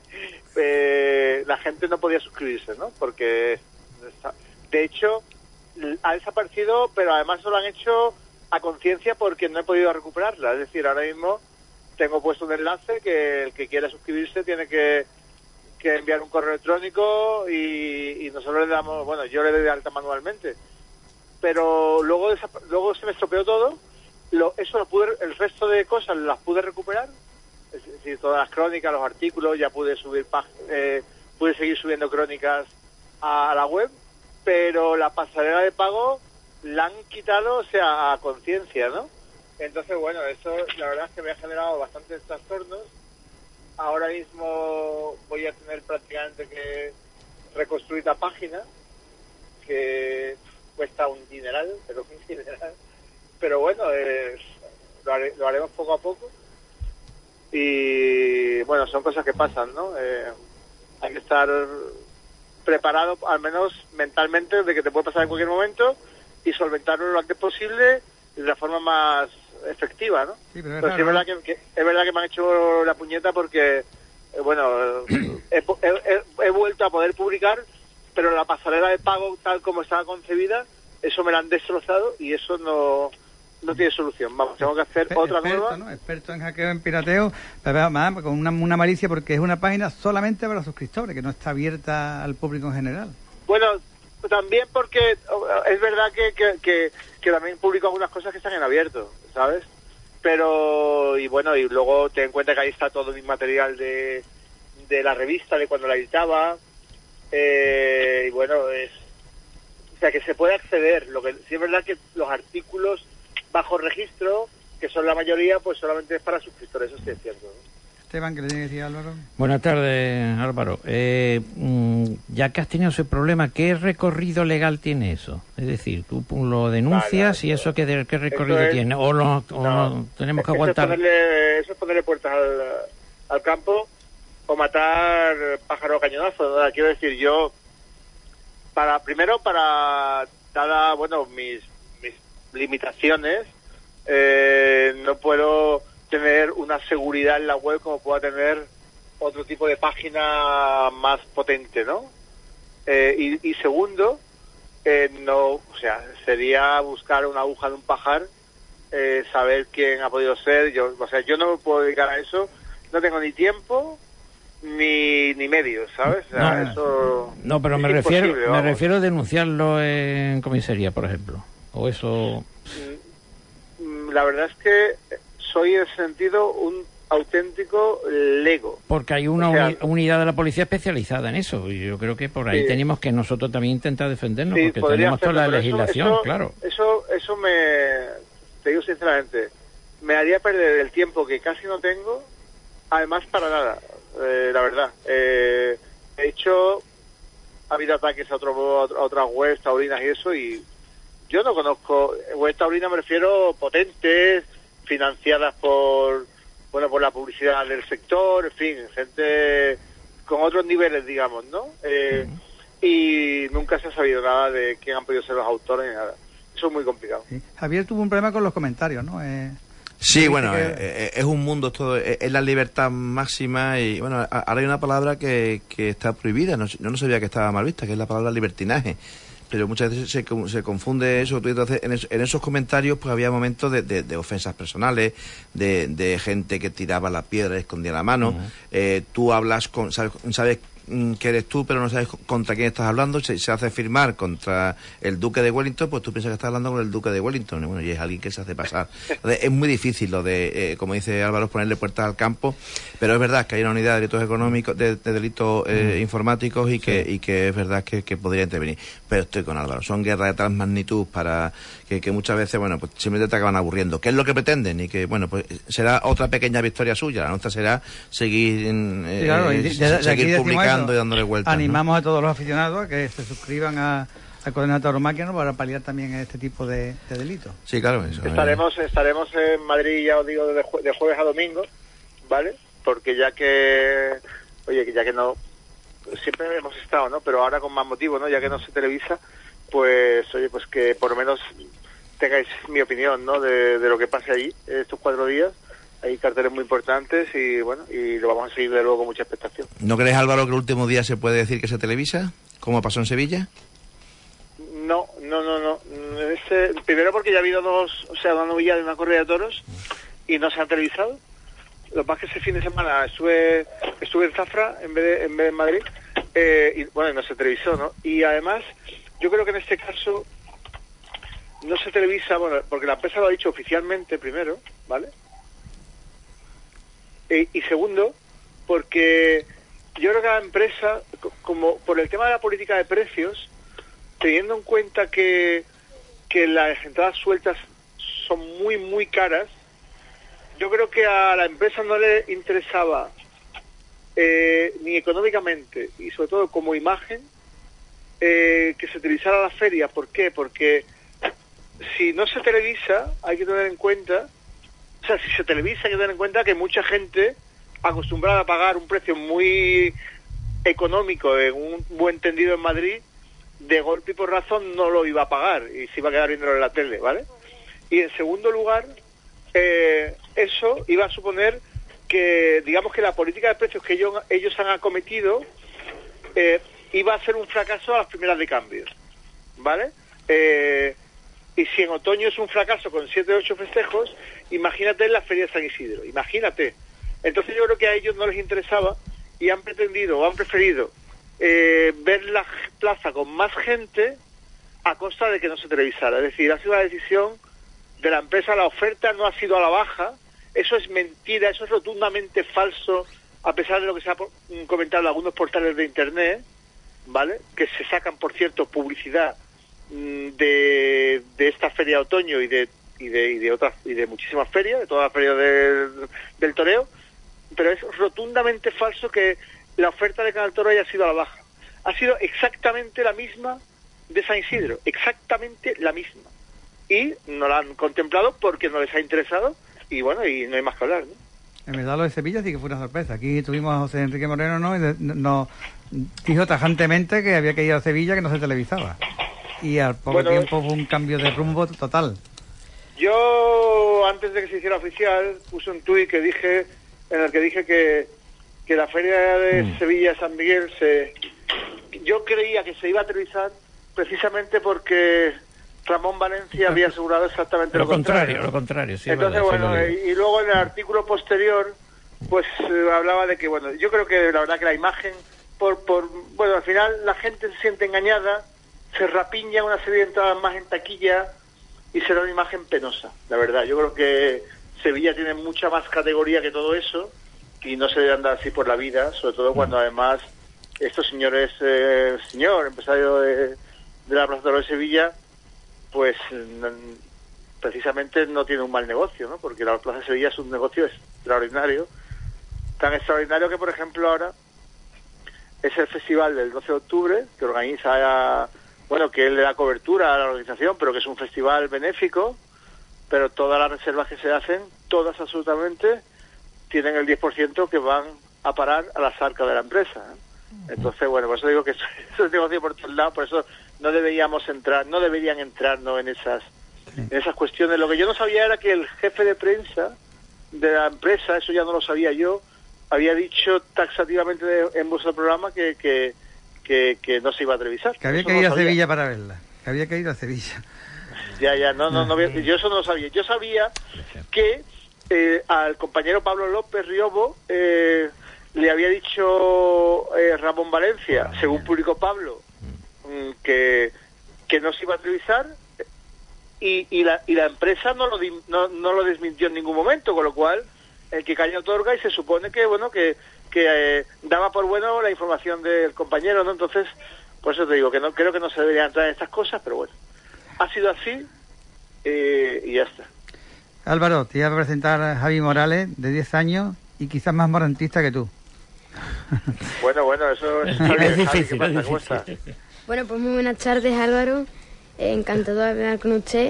eh, la gente no podía suscribirse, ¿no? Porque, de hecho, ha desaparecido, pero además lo han hecho a conciencia porque no he podido recuperarla, es decir, ahora mismo tengo puesto un enlace que el que quiera suscribirse tiene que, que enviar un correo electrónico y, y nosotros le damos, bueno, yo le doy de alta manualmente, pero luego desap- luego se me estropeó todo. Lo, eso lo pude, el resto de cosas las pude recuperar, es decir, todas las crónicas, los artículos, ya pude subir pag- eh, pude seguir subiendo crónicas a, a la web, pero la pasarela de pago la han quitado, o sea, a conciencia, ¿no? Entonces, bueno, eso la verdad es que me ha generado bastantes trastornos. Ahora mismo voy a tener prácticamente que reconstruir la página, que cuesta un dineral, pero un dineral. Pero bueno, eh, lo, haré- lo haremos poco a poco. Y bueno, son cosas que pasan, ¿no? Eh, hay que estar preparado, al menos mentalmente, de que te puede pasar en cualquier momento y solventarlo lo antes posible y de la forma más efectiva, ¿no? Sí, pero es Pero sí es raro, verdad que, que- es verdad que me han hecho la puñeta porque, eh, bueno, eh, he, pu- he- he- he vuelto a poder publicar, pero la pasarela de pago tal como estaba concebida, eso me la han destrozado y eso no, no tiene solución. Vamos, tengo que hacer Exper- otra experto, nueva. ¿no? Experto en hackeo, en pirateo, pero además con una, una malicia porque es una página solamente para suscriptores, que no está abierta al público en general. Bueno, también porque oh, es verdad que, que, que, que también publico algunas cosas que están en abierto, ¿sabes? Pero, y bueno, y luego ten en cuenta que ahí está todo mi material de, de la revista, de cuando la editaba, eh, y bueno, es, o sea, que se puede acceder. Lo que sí es verdad que los artículos bajo registro, que son la mayoría, pues solamente es para suscriptores, eso sí es cierto, ¿no? Esteban, ¿qué le tiene que decir a Álvaro? Buenas tardes, Álvaro. Eh, mm, ya que has tenido ese problema, ¿qué recorrido legal tiene eso? Es decir, tú lo denuncias Vale, y eso, ¿qué, de- qué recorrido es- tiene? ¿O, lo, o No, no tenemos que eso aguantar? Es ponerle, eso es ponerle puertas al, al campo o matar pájaro a cañonazo, ¿no? Quiero decir, yo, para primero, para, dada, bueno, mis, mis limitaciones, eh, no puedo tener una seguridad en la web como pueda tener otro tipo de página más potente, ¿no? Eh, y, y segundo, eh, no, o sea, sería buscar una aguja de un pajar, eh, saber quién ha podido ser. Yo, o sea, yo no me puedo dedicar a eso, no tengo ni tiempo ni ni medios, ¿sabes? O sea, No, eso No, pero es me refiero, imposible, me vamos. refiero a denunciarlo en comisaría, por ejemplo. O eso... Mm, La verdad es que soy en ese sentido un auténtico lego. Porque hay una O sea, uni- unidad de la policía especializada en eso. Y yo creo que por ahí Sí. tenemos que nosotros también intentar defendernos, Sí, porque podría tenemos toda la hacerlo, pero eso- legislación, eso, claro. Eso, eso me, te digo sinceramente, me haría perder el tiempo que casi no tengo, además para nada, eh, la verdad. Eh, de hecho, ha habido ataques a, otro, a otras webs taurinas y eso, y yo no conozco, webs taurinas me refiero potentes, financiadas por, bueno, por la publicidad del sector, en fin, gente con otros niveles, digamos, ¿no? Eh, y nunca se ha sabido nada de quién han podido ser los autores ni nada. Eso es muy complicado. Sí. Javier tuvo un problema con los comentarios, ¿no? Eh, Sí, dice bueno, que- eh, eh, es un mundo, esto es, es la libertad máxima y, bueno, a- ahora hay una palabra que, que está prohibida, no, yo no sabía que estaba mal vista, que es la palabra libertinaje. pero muchas veces se, se confunde eso. Entonces, en, es, en esos comentarios pues había momentos de, de, de ofensas personales, de, de gente que tiraba la piedra y escondía la mano. Uh-huh. eh, tú hablas con, sabes, sabes que eres tú, pero no sabes contra quién estás hablando. Se, se hace firmar contra el Duque de Wellington, pues tú piensas que estás hablando con el Duque de Wellington, y bueno, y es alguien que se hace pasar. Entonces, es muy difícil lo de, eh, como dice Álvaro, ponerle puertas al campo, pero es verdad que hay una unidad de delitos económicos, de, de delitos eh, mm. informáticos, y que, sí. y que es verdad que, que podría intervenir. Pero estoy con Álvaro, son guerras de tal magnitud para que, que muchas veces, bueno, pues simplemente te acaban aburriendo. ¿Qué es lo que pretenden? Y que, bueno, pues será otra pequeña victoria suya. La nuestra será seguir, eh, sí, claro, y de, de, de seguir publicando y dándole vueltas. Animamos, ¿no?, a todos los aficionados a que se suscriban a, a Cadena Tauromaquia, ¿no?, para paliar también este tipo de, de delitos. Sí, claro. Eso, estaremos eh. estaremos en Madrid, ya os digo, de, jue, de jueves a domingo, ¿vale? Porque ya que, oye, ya que no, siempre hemos estado, ¿no? Pero ahora con más motivo, ¿no? Ya que no se televisa, pues, oye, pues que por lo menos tengáis mi opinión, ¿no?, de, de lo que pase allí estos cuatro días. Hay carteles muy importantes y bueno, y lo vamos a seguir de luego con mucha expectación. ¿No crees, Álvaro, que el último día se puede decir que se televisa, como pasó en Sevilla? No, no, no, no. Este, primero porque ya ha habido dos, o sea, una novilla de una corrida de toros y no se han televisado. Lo más que ese fin de semana estuve estuve en Zafra en vez de, en vez de en Madrid, eh, y bueno, no se televisó, ¿no? Y además, yo creo que en este caso no se televisa, bueno, porque la empresa lo ha dicho oficialmente primero, ¿vale? E, y segundo, porque yo creo que la empresa, como por el tema de la política de precios, teniendo en cuenta que, que las entradas sueltas son muy, muy caras, yo creo que a la empresa no le interesaba, eh, ni económicamente, y sobre todo como imagen, eh, que se televisara la feria. ¿Por qué? Porque si no se televisa, hay que tener en cuenta, o sea, si se televisa, hay que tener en cuenta que mucha gente acostumbrada a pagar un precio muy económico en un buen tendido en Madrid, de golpe y por razón no lo iba a pagar y se iba a quedar viéndolo en la tele, ¿vale? Y en segundo lugar, eh, eso iba a suponer que, digamos, que la política de precios que ellos, ellos han acometido eh, iba a ser un fracaso a las primeras de cambio, ¿vale? Eh, y si en otoño es un fracaso con siete o ocho festejos, imagínate en la Feria de San Isidro, imagínate. Entonces yo creo que a ellos no les interesaba y han pretendido o han preferido eh, ver la plaza con más gente a costa de que no se televisara. Es decir, ha sido una decisión de la empresa, la oferta no ha sido a la baja. Eso es mentira, eso es rotundamente falso, a pesar de lo que se ha comentado en algunos portales de internet, ¿vale? Que se sacan, por cierto, publicidad de, de esta feria de otoño y de y de, y de otras y de muchísimas ferias, de todas las ferias del, del toreo, pero es rotundamente falso que la oferta de Canal Toro haya sido a la baja. Ha sido exactamente la misma de San Isidro, exactamente la misma. Y no la han contemplado porque no les ha interesado y bueno, y no hay más que hablar, ¿no? En verdad lo de Sevilla sí que fue una sorpresa. Aquí tuvimos a José Enrique Moreno, ¿no? Y de, nos dijo tajantemente que había que ir a Sevilla, que no se televisaba. Y al poco bueno, tiempo fue un cambio de rumbo total. Yo, antes de que se hiciera oficial, puse un tuit que dije, en el que dije que, que la feria de mm. Sevilla San Miguel se, yo creía que se iba a televisar precisamente porque Ramón Valencia había asegurado exactamente lo, lo contrario. contrario. Lo contrario, sí. Entonces, vale, bueno, y, y luego en el artículo posterior, pues eh, hablaba de que, bueno, yo creo que la verdad que la imagen, por, por, bueno, al final la gente se siente engañada, se rapiña una serie de entradas más en taquilla y será una imagen penosa, la verdad. Yo creo que Sevilla tiene mucha más categoría que todo eso y no se debe andar así por la vida, sobre todo cuando además estos señores, eh, señor empresario de, de la Plaza de Oro de Sevilla, pues precisamente no tiene un mal negocio, ¿no? Porque la Plaza de Sevilla es un negocio extraordinario, tan extraordinario que, por ejemplo, ahora es el festival del doce de octubre, que organiza, bueno, que él le da cobertura a la organización, pero que es un festival benéfico, pero todas las reservas que se hacen, todas absolutamente, tienen el diez por ciento que van a parar a las arcas de la empresa, ¿eh? Entonces, bueno, por eso digo que eso, eso es negocio por todos lados, por eso no deberíamos entrar, no deberían entrar, ¿no?, en esas, en esas cuestiones. Lo que yo no sabía era que el jefe de prensa de la empresa, eso ya no lo sabía yo, había dicho taxativamente de, en vuestro programa que, que, que, que no se iba a televisar. Que había Eso que no ir lo a sabía. Sevilla para verla. Que había que ir a Sevilla. Ya, ya, no, no, no, yo eso no lo sabía. Yo sabía que eh, al compañero Pablo López Riobo eh, le había dicho eh, Ramón Valencia, oh, según bien. publicó Pablo, mm, que, que no se iba a televisar y, y, la, y la empresa no lo, di, no, no lo desmintió en ningún momento, con lo cual el que calla otorga y se supone que, bueno, que, que eh, daba por bueno la información del compañero, ¿no? Entonces, por eso te digo que no creo que no se debería entrar en estas cosas, pero bueno. Ha sido así eh, y ya está. Álvaro, te iba a presentar a Javi Morales, de diez años, y quizás más morantista que tú. Bueno, bueno, eso es... Es difícil, ¿Qué pasa? es ¿Cómo está? difícil. Bueno, pues muy buenas tardes, Álvaro. Eh, encantado de hablar con usted.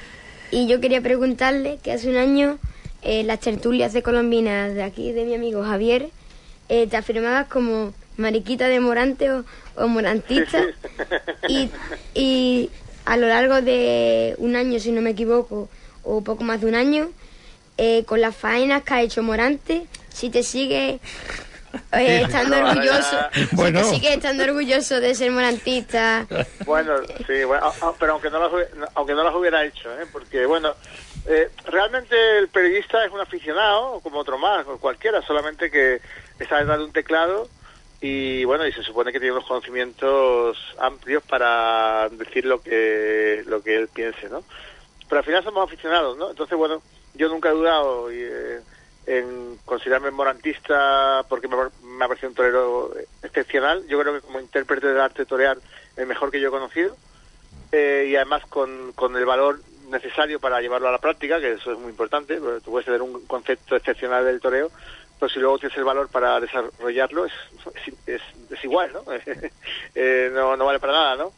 Y yo quería preguntarle que hace un año eh, las tertulias de colombinas de aquí, de mi amigo Javier, eh, te afirmabas como mariquita de Morante o, o morantista. Y, y a lo largo de un año, si no me equivoco, o poco más de un año, eh, con las faenas que ha hecho Morante, si te sigue eh, estando No, ahora orgulloso, ya- si Bueno. te sigue estando orgulloso de ser morantista. Bueno, sí, bueno, a- a- pero aunque no las hubiera, aunque no las hubiera hecho, ¿eh? Porque, bueno, eh, realmente el periodista es un aficionado, como otro más, o cualquiera, solamente que está detrás de un teclado y, bueno, y se supone que tiene unos conocimientos amplios para decir lo que lo que él piense, ¿no? Pero al final somos aficionados, ¿no? Entonces, bueno, yo nunca he dudado y, eh, en considerarme morantista porque me, me ha parecido un torero excepcional. Yo creo que como intérprete del arte torear, el mejor que yo he conocido, eh, y además con, con el valor necesario para llevarlo a la práctica, que eso es muy importante, porque tú puedes tener un concepto excepcional del toreo, pero si luego tienes el valor para desarrollarlo, es, es, es, es igual, ¿no? eh, no, no vale para nada, ¿no?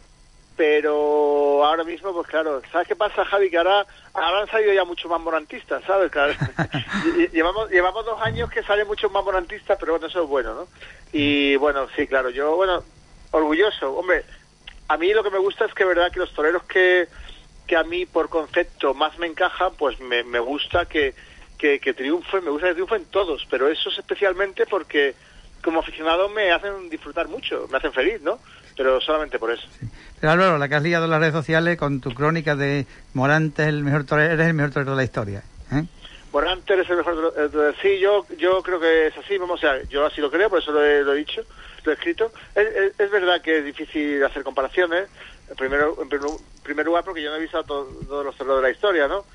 Pero ahora mismo, pues claro, ¿sabes qué pasa, Javi? Que ahora, ahora han salido ya mucho más morantistas, ¿sabes? Claro. llevamos llevamos dos años que salen muchos más morantistas, pero bueno, eso es bueno, ¿no? Y bueno, sí, claro, yo, bueno, orgulloso. Hombre, a mí lo que me gusta es que, verdad, que los toreros que, que a mí por concepto más me encajan, pues me, me gusta que, que, que triunfen, me gusta que triunfen todos, pero eso es especialmente porque como aficionado me hacen disfrutar mucho, me hacen feliz, ¿no? Pero solamente por eso. Sí. Pero Álvaro, la que has liado en las redes sociales con tu crónica de Morante es el mejor torero, eres el mejor torero de la historia, ¿eh? Morante es el mejor. Eh, sí, yo yo creo que es así. Vamos, o sea, yo así lo creo, por eso lo he, lo he dicho, lo he escrito. Es, es, es verdad que es difícil hacer comparaciones. Primero, en primer, primer lugar, porque yo no he visto a to, todos los toreros de la historia, ¿no?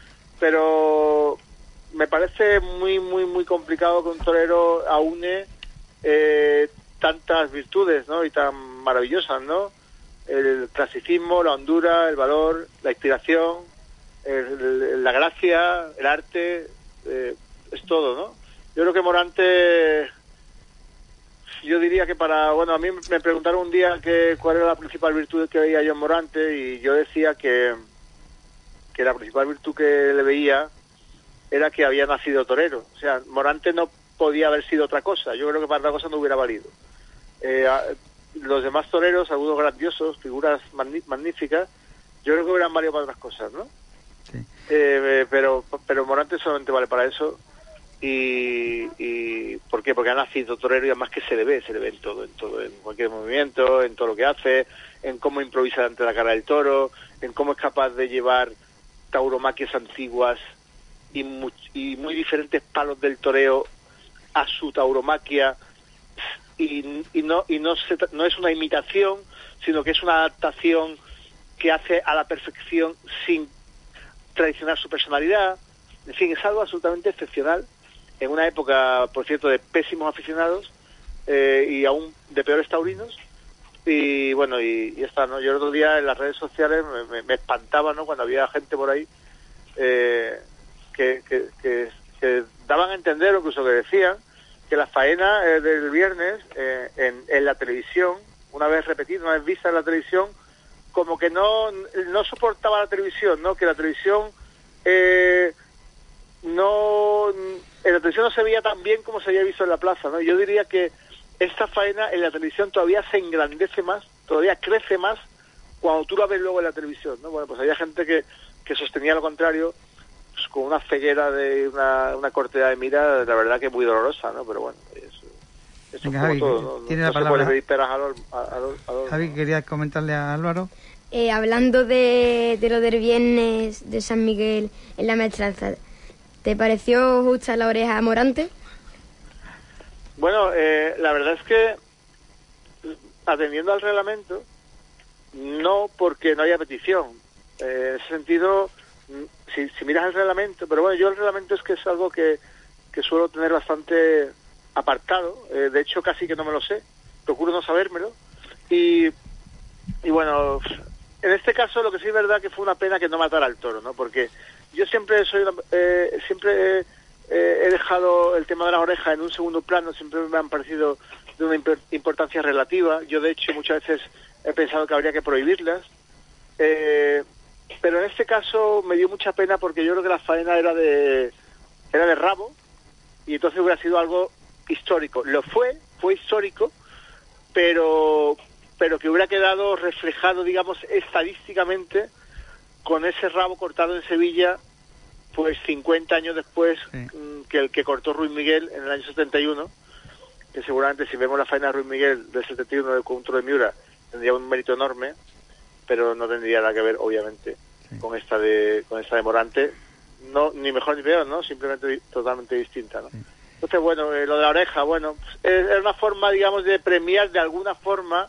Pero me parece muy, muy, muy complicado que un torero aúne eh, tantas virtudes, ¿no? Y tan maravillosas, ¿no? El clasicismo, la hondura, el valor, la inspiración, el, el, la gracia, el arte, eh, es todo, ¿no? Yo creo que Morante, yo diría que para, bueno, a mí me preguntaron un día que cuál era la principal virtud que veía yo en Morante y yo decía que, que la principal virtud que le veía era que había nacido torero. O sea, Morante no podía haber sido otra cosa. Yo creo que para otra cosa no hubiera valido. Eh, los demás toreros, algunos grandiosos, figuras magní magníficas, yo creo que hubieran valido para otras cosas, ¿no? Sí. Eh, pero pero Morante solamente vale para eso. Y, y ¿por qué? Porque ha nacido torero y además que se le ve, se le ve en todo, en todo, en cualquier movimiento, en todo lo que hace, en cómo improvisa ante la cara del toro, en cómo es capaz de llevar tauromaquias antiguas y muy, y muy diferentes palos del toreo a su tauromaquia. Y, y no y no se, no es una imitación, sino que es una adaptación que hace a la perfección sin traicionar su personalidad. En fin, es algo absolutamente excepcional en una época, por cierto, de pésimos aficionados eh, y aún de peores taurinos. Y bueno, y, y está, ¿no? Yo el otro día en las redes sociales me, me, me espantaba, ¿no? Cuando había gente por ahí eh, que, que, que, que daban a entender, o incluso que decían, que la faena eh, del viernes eh, en, en la televisión, una vez repetida, una vez vista en la televisión, como que no no soportaba la televisión, ¿no? Que la televisión eh, no en la televisión no se veía tan bien como se había visto en la plaza, ¿no? Yo diría que esta faena en la televisión todavía se engrandece más, todavía crece más cuando tú la ves luego en la televisión, ¿no? Bueno, pues había gente que, que sostenía lo contrario, pues con una ceguera de una, una cortedad de mira, la verdad que muy dolorosa, ¿no? Pero bueno, eso, Esto Venga, es como Javi, todo, ¿no? tiene No la se palabra. puede pedir peras al, ol- al, ol- al olmo. Javi, ¿querías comentarle a Álvaro? Eh, hablando de, de lo del viernes de San Miguel en la maestranza, ¿te pareció justa la oreja a Morante? Bueno, eh, la verdad es que, atendiendo al reglamento, no, porque no haya petición. Eh, en ese sentido, mm, si, si miras el reglamento, pero bueno, yo el reglamento es que es algo que, que suelo tener bastante apartado, eh, de hecho casi que no me lo sé, procuro no sabérmelo, y, y bueno, en este caso lo que sí es verdad que fue una pena que no matara al toro, ¿no? Porque yo siempre soy una- eh, siempre eh, he dejado el tema de las orejas en un segundo plano, siempre me han parecido de una imper- importancia relativa. Yo de hecho muchas veces he pensado que habría que prohibirlas, eh, pero en este caso me dio mucha pena porque yo creo que la faena era de era de rabo y entonces hubiera sido algo histórico. Lo fue, fue histórico, pero pero que hubiera quedado reflejado, digamos, estadísticamente con ese rabo cortado en Sevilla, pues cincuenta años después Sí. mm, que el que cortó Ruiz Miguel en el año setenta y uno, que seguramente si vemos la faena de Ruiz Miguel del setenta y uno del conjunto de Miura tendría un mérito enorme, pero no tendría nada que ver, obviamente, Sí. con esta de con esta de Morante, no ni mejor ni peor, ¿no? Simplemente di- totalmente distinta, ¿no? Sí. Entonces, bueno, eh, lo de la oreja, bueno, pues, es, es una forma, digamos, de premiar de alguna forma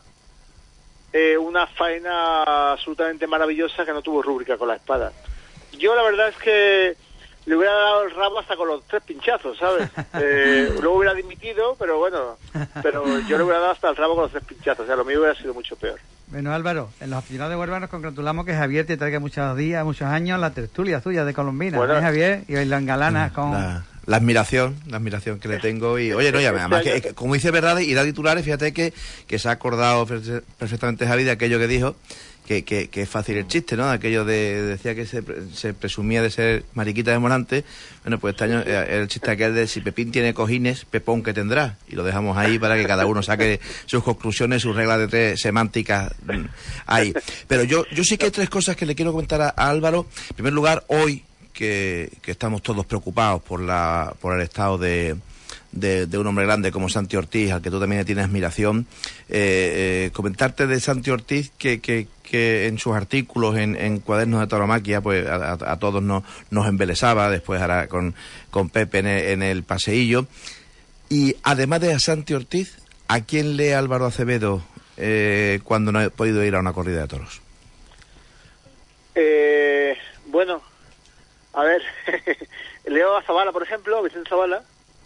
eh, una faena absolutamente maravillosa que no tuvo rúbrica con la espada. Yo la verdad es que le hubiera dado el rabo hasta con los tres pinchazos, ¿sabes? Eh, luego hubiera dimitido, pero bueno, pero yo le hubiera dado hasta el rabo con los tres pinchazos, o sea, lo mío hubiera sido mucho peor. Bueno, Álvaro, en los aficionados de Huelva nos congratulamos que Javier te traiga muchos días, muchos años la tertulia tuya de Colombina, Bueno. ¿eh, Javier? Y hoy la engalanas con... La, la admiración, la admiración que le tengo y oye, no, y además que, que, como dice verdad y da titulares, fíjate que, que se ha acordado perfe- perfectamente Javi de aquello que dijo, que, que, que es fácil el chiste, ¿no? Aquello de, decía que se, pre- se presumía de ser mariquita de Morante. Bueno, pues este año eh, el chiste aquel de si Pepín tiene cojines, Pepón que tendrá, y lo dejamos ahí para que cada uno saque sus conclusiones, sus reglas de tres semánticas mm, ahí. Pero yo, yo sí que hay tres cosas que le quiero comentar a, a Álvaro. En primer lugar, hoy que, que estamos todos preocupados por la por el estado de, de, de un hombre grande como Santi Ortiz, al que tú también le tienes admiración, eh, eh, comentarte de Santi Ortiz que, que, que en sus artículos en, en Cuadernos de Tauromaquia pues a, a, a todos nos, nos embelesaba, después ahora con, con Pepe en el, en el paseillo. Y además de a Santi Ortiz, ¿a quién lee Álvaro Acevedo eh, cuando no ha podido ir a una corrida de toros? Eh, bueno, a ver, leo a Zavala, por ejemplo, Vicente Zavala,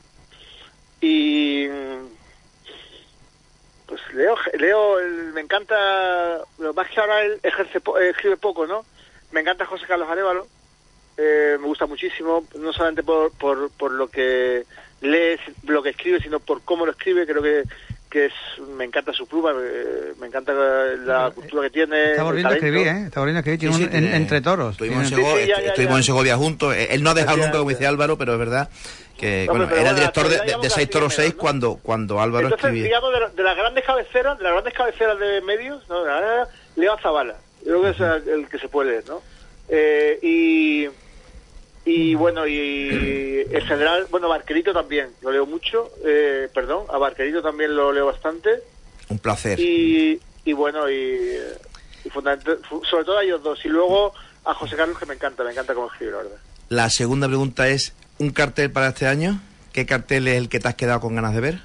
y pues leo, leo, el- me encanta, lo más que ahora él ejerce, po- eh, escribe poco, ¿no? Me encanta José Carlos Arévalo, eh, me gusta muchísimo, no solamente por, por, por lo que lee, lo que escribe, sino por cómo lo escribe, creo que que es, me encanta su pluma, eh, me encanta la, la cultura que tiene. Está volviendo a el talento. escribir, ¿eh? Está volviendo a escribir. Tiene Sí, sí, un- en- tiene- entre toros. Estuvimos, en, Tiene- Sego- Sí, sí, ya, est- ya, estuvimos ya. en Segovia juntos. Él no ha dejado nunca, como dice Efectivamente. Álvaro, pero es verdad que Hombre, bueno, pero era bueno, director de, la de, actualidad de seis llevamos toros así seis menos, ¿no? cuando, cuando Álvaro Entonces, escribía. digamos, de, la- de las grandes cabeceras, de las grandes cabeceras de medios, ¿no? Ahora leo a Zavala. Yo creo que es el que se puede leer, ¿no? Eh, y, y bueno, y en general, bueno, Barquerito también, lo leo mucho, eh, perdón, a Barquerito también lo leo bastante. Un placer. Y, y bueno, y, y fundamental- fu- sobre todo a ellos dos. Y luego a José Carlos, que me encanta, me encanta cómo escribe, la verdad. La segunda pregunta es, ¿un cartel para este año? ¿Qué cartel es el que te has quedado con ganas de ver?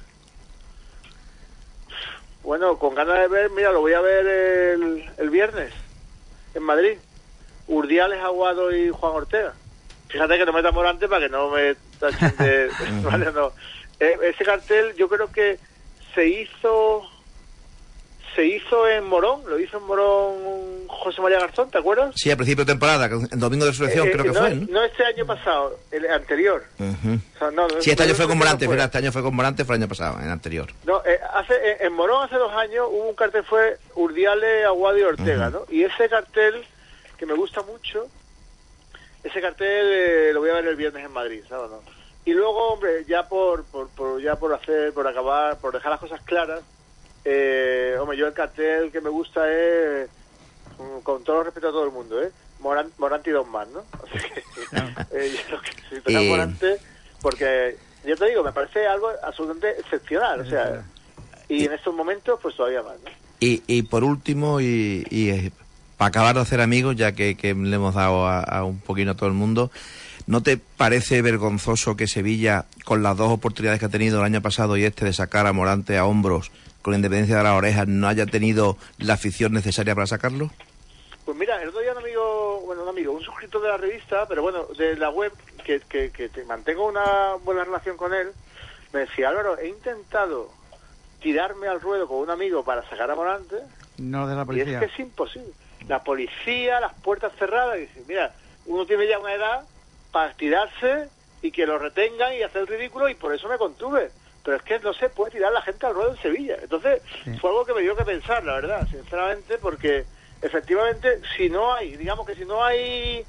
Bueno, con ganas de ver, mira, lo voy a ver el, el viernes en Madrid. Urdiales, Aguado y Juan Ortega. Fíjate que no me Morante para que no me tachen de... vale, no. Eh, ese cartel yo creo que se hizo... Se hizo en Morón, lo hizo en Morón José María Garzón, ¿te acuerdas? Sí, a principio de temporada, el domingo de resurrección, Eh, creo que no, fue, ¿no? no este año pasado, el anterior. Ujú. O sea, no, Sí, este año no, fue con no Morante, fue. ¿verdad? Este año fue con Morante, fue el año pasado, en el anterior. No, eh, hace, eh, en Morón hace dos años hubo un cartel, fue Urdiales, Aguado y Ortega, Ujú. ¿no? Y ese cartel, que me gusta mucho, ese cartel eh, lo voy a ver el viernes en Madrid, ¿sabes? ¿No? Y luego, hombre, ya por, por, por, ya por hacer, por acabar, por dejar las cosas claras, eh, hombre, yo el cartel que me gusta es, mm, con todo el respeto a todo el mundo, ¿eh? Moran- Morante y dos más, ¿no? Así que, eh, yo creo que si toca Eh. Morante, porque ya te digo, me parece algo absolutamente excepcional, o sea, y en estos momentos pues todavía más, ¿no? Y, y por último, y, y eh, para acabar de hacer amigos, ya que, que le hemos dado a, a un poquito a todo el mundo, ¿no te parece vergonzoso que Sevilla, con las dos oportunidades que ha tenido el año pasado y este de sacar a Morante a hombros, con la independencia de las orejas, no haya tenido la afición necesaria para sacarlo? Pues mira, el otro día un amigo, bueno, un amigo, un suscriptor de la revista, pero bueno, de la web, que, que, que te mantengo una buena relación con él, me decía, Álvaro, he intentado tirarme al ruedo con un amigo para sacar a Morante, no de la policía. Y es que es imposible. La policía, las puertas cerradas, y dice, mira, uno tiene ya una edad para tirarse y que lo retengan y hacer el ridículo, y por eso me contuve. Pero es que no se puede tirar la gente al ruedo en Sevilla. Entonces, sí. Fue algo que me dio que pensar, la verdad, sinceramente, porque efectivamente, si no hay, digamos que si no hay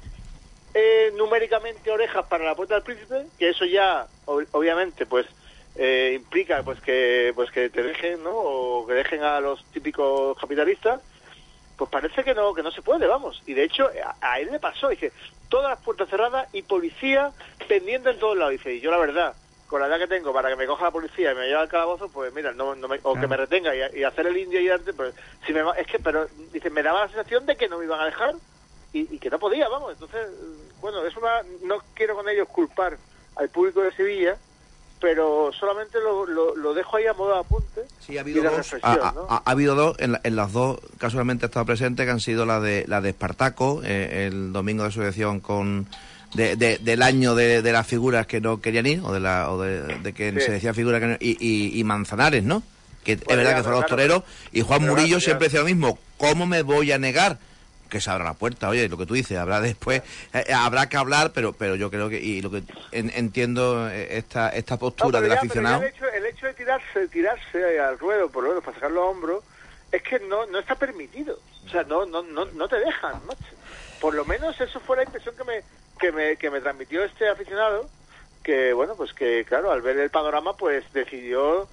eh, numéricamente orejas para la Puerta del Príncipe, que eso ya, ob- obviamente, pues eh, implica pues que pues que te dejen, ¿no? O que dejen a los típicos capitalistas, pues parece que no que no se puede, vamos. Y de hecho, a, a él le pasó, dice, todas las puertas cerradas y policía pendiente en todos lados. Dice, y yo la verdad, con la edad que tengo para que me coja la policía y me lleve al calabozo, pues mira, no, no me, o que me retenga y, y hacer el indio y antes, pues si me es que, pero dice, me daba la sensación de que no me iban a dejar y, y que no podía, vamos. Entonces, bueno, es una, no quiero con ellos culpar al público de Sevilla, pero solamente lo, lo, lo dejo ahí a modo de apunte. Sí, ha habido dos, ha, ¿no? ha, ha habido dos en, la, en las dos, casualmente he estado presente, que han sido la de la de Espartaco, eh, el domingo de asociación con de, de, del año de, de las figuras que no querían ir, o de la o de, de que sí. se decía figuras que no, y, y, y Manzanares, ¿no? Que bueno, es verdad ya, que fueron los toreros, y Juan pero Murillo ya, siempre decía lo mismo, ¿cómo me voy a negar? Que se abra la puerta, oye, lo que tú dices, habrá después, eh, habrá que hablar, pero pero yo creo que, y lo que en, entiendo esta esta postura no, del ya, aficionado. El hecho, el hecho de tirarse, tirarse al ruedo, por lo menos para sacarlo a hombros, es que no no está permitido, o sea, no no no, no te dejan, macho. Por lo menos eso fue la impresión que me que me que me transmitió este aficionado, que bueno, pues que claro, al ver el panorama, pues decidió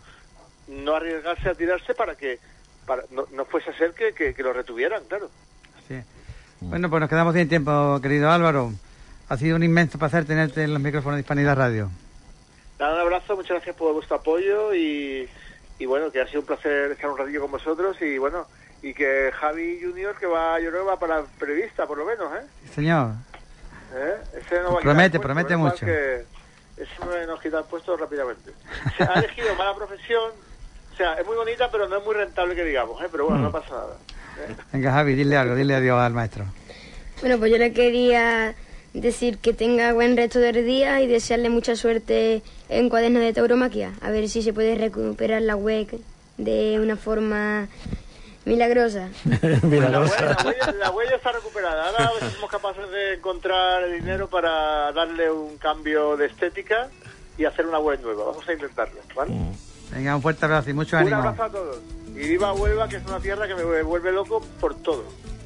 no arriesgarse a tirarse para que para no, no fuese a ser que, que, que lo retuvieran, claro. Sí. Bueno, pues nos quedamos sin tiempo, querido Álvaro. Ha sido un inmenso placer tenerte en los micrófonos de Hispanidad Radio. Nada, un abrazo, muchas gracias por vuestro apoyo y, y bueno, que ha sido un placer estar un ratillo con vosotros y bueno, y que Javi Junior, que va, yo creo que va para periodista, por lo menos, ¿eh? Sí, señor. ¿Eh? Ese no va a promete, puesto, promete mucho. Que ese nos quita el puesto rápidamente. Se ha elegido mala profesión, o sea, es muy bonita, pero no es muy rentable que digamos, ¿eh? Pero bueno, mm. no pasa nada. Venga, Javi, dile algo, dile adiós al maestro. Bueno, pues yo le quería decir que tenga buen resto del día y desearle mucha suerte en Cuadernos de Tauromaquia. A ver si se puede recuperar la web de una forma milagrosa. milagrosa. La, huella, la huella está recuperada. Ahora a ver si somos capaces de encontrar el dinero para darle un cambio de estética y hacer una web nueva. Vamos a intentarlo, ¿vale? Venga, un fuerte abrazo y mucho ánimo. Un abrazo a todos. Y viva Huelva, que es una tierra que me vuelve loco por todo.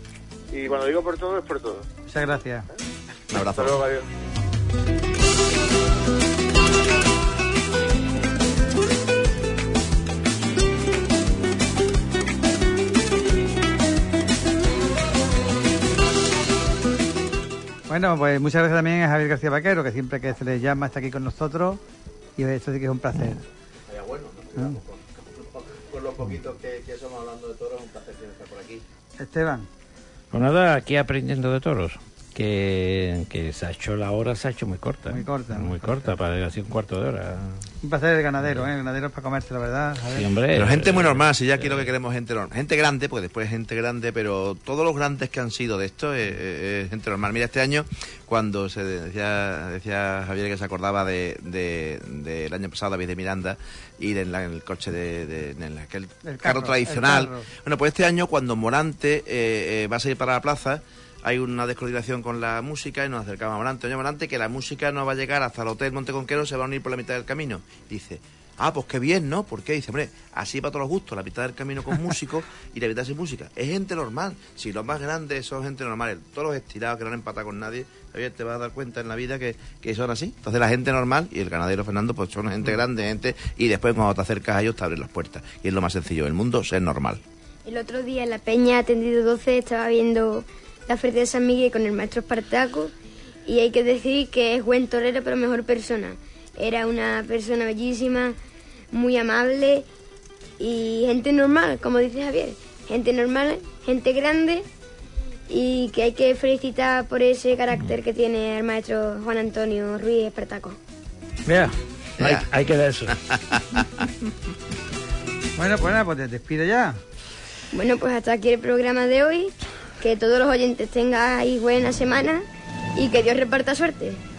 Y cuando digo por todo, es por todo. Muchas gracias. ¿Eh? Un abrazo. Hasta luego, adiós. Bueno, pues muchas gracias también a Javier García Vaquero, que siempre que se le llama está aquí con nosotros. Y esto sí que es un placer. Vaya bueno, ¿no? ¿Mm? Por lo poquito que, que somos hablando de toros, un placer estar por aquí. Esteban. Pues nada, aquí aprendiendo de toros. Que, que se ha hecho la hora, se ha hecho muy corta. Muy corta. Muy corta, para así un cuarto de hora. Un placer el ganadero, ¿eh? El ganadero es para comerse, la verdad. Sí, hombre. Pero gente muy normal, si ya quiero que queremos gente normal. Gente grande, porque después gente grande, pero todos los grandes que han sido de esto es, es gente normal. Mira, este año, cuando se decía decía Javier que se acordaba de, de, de el año pasado, David de Miranda, ir en, la, en el coche de, de en aquel carro, carro tradicional. Carro. Bueno, pues este año, cuando Morante eh, eh, va a salir para la plaza, hay una descoordinación con la música y nos acercamos a Morante. Oye, Morante, que la música no va a llegar hasta el Hotel Monteconquero, se va a unir por la mitad del camino. Dice, ah, pues qué bien, ¿no? ¿Por qué? Dice, hombre, así para todos los gustos, la mitad del camino con músicos y la mitad sin música. Es gente normal. Si los más grandes son gente normal, todos los estirados que no han empatado con nadie, Javier, te vas a dar cuenta en la vida que, que son así. Entonces la gente normal y el ganadero Fernando, pues son gente grande, gente, y después cuando te acercas a ellos te abren las puertas. Y es lo más sencillo del mundo, ser normal. El otro día en la Peña Atendido doce estaba viendo la Feria de San Miguel con el maestro Espartaco y hay que decir que es buen torero pero mejor persona. Era una persona bellísima, muy amable y gente normal, como dice Javier. Gente normal, gente grande y que hay que felicitar por ese carácter que tiene el maestro Juan Antonio Ruiz Espartaco. Mira, hay, hay que dar eso. Bueno, pues nada, pues te despido ya. Bueno, pues hasta aquí el programa de hoy. Que todos los oyentes tengan ahí buena semana y que Dios reparta suerte.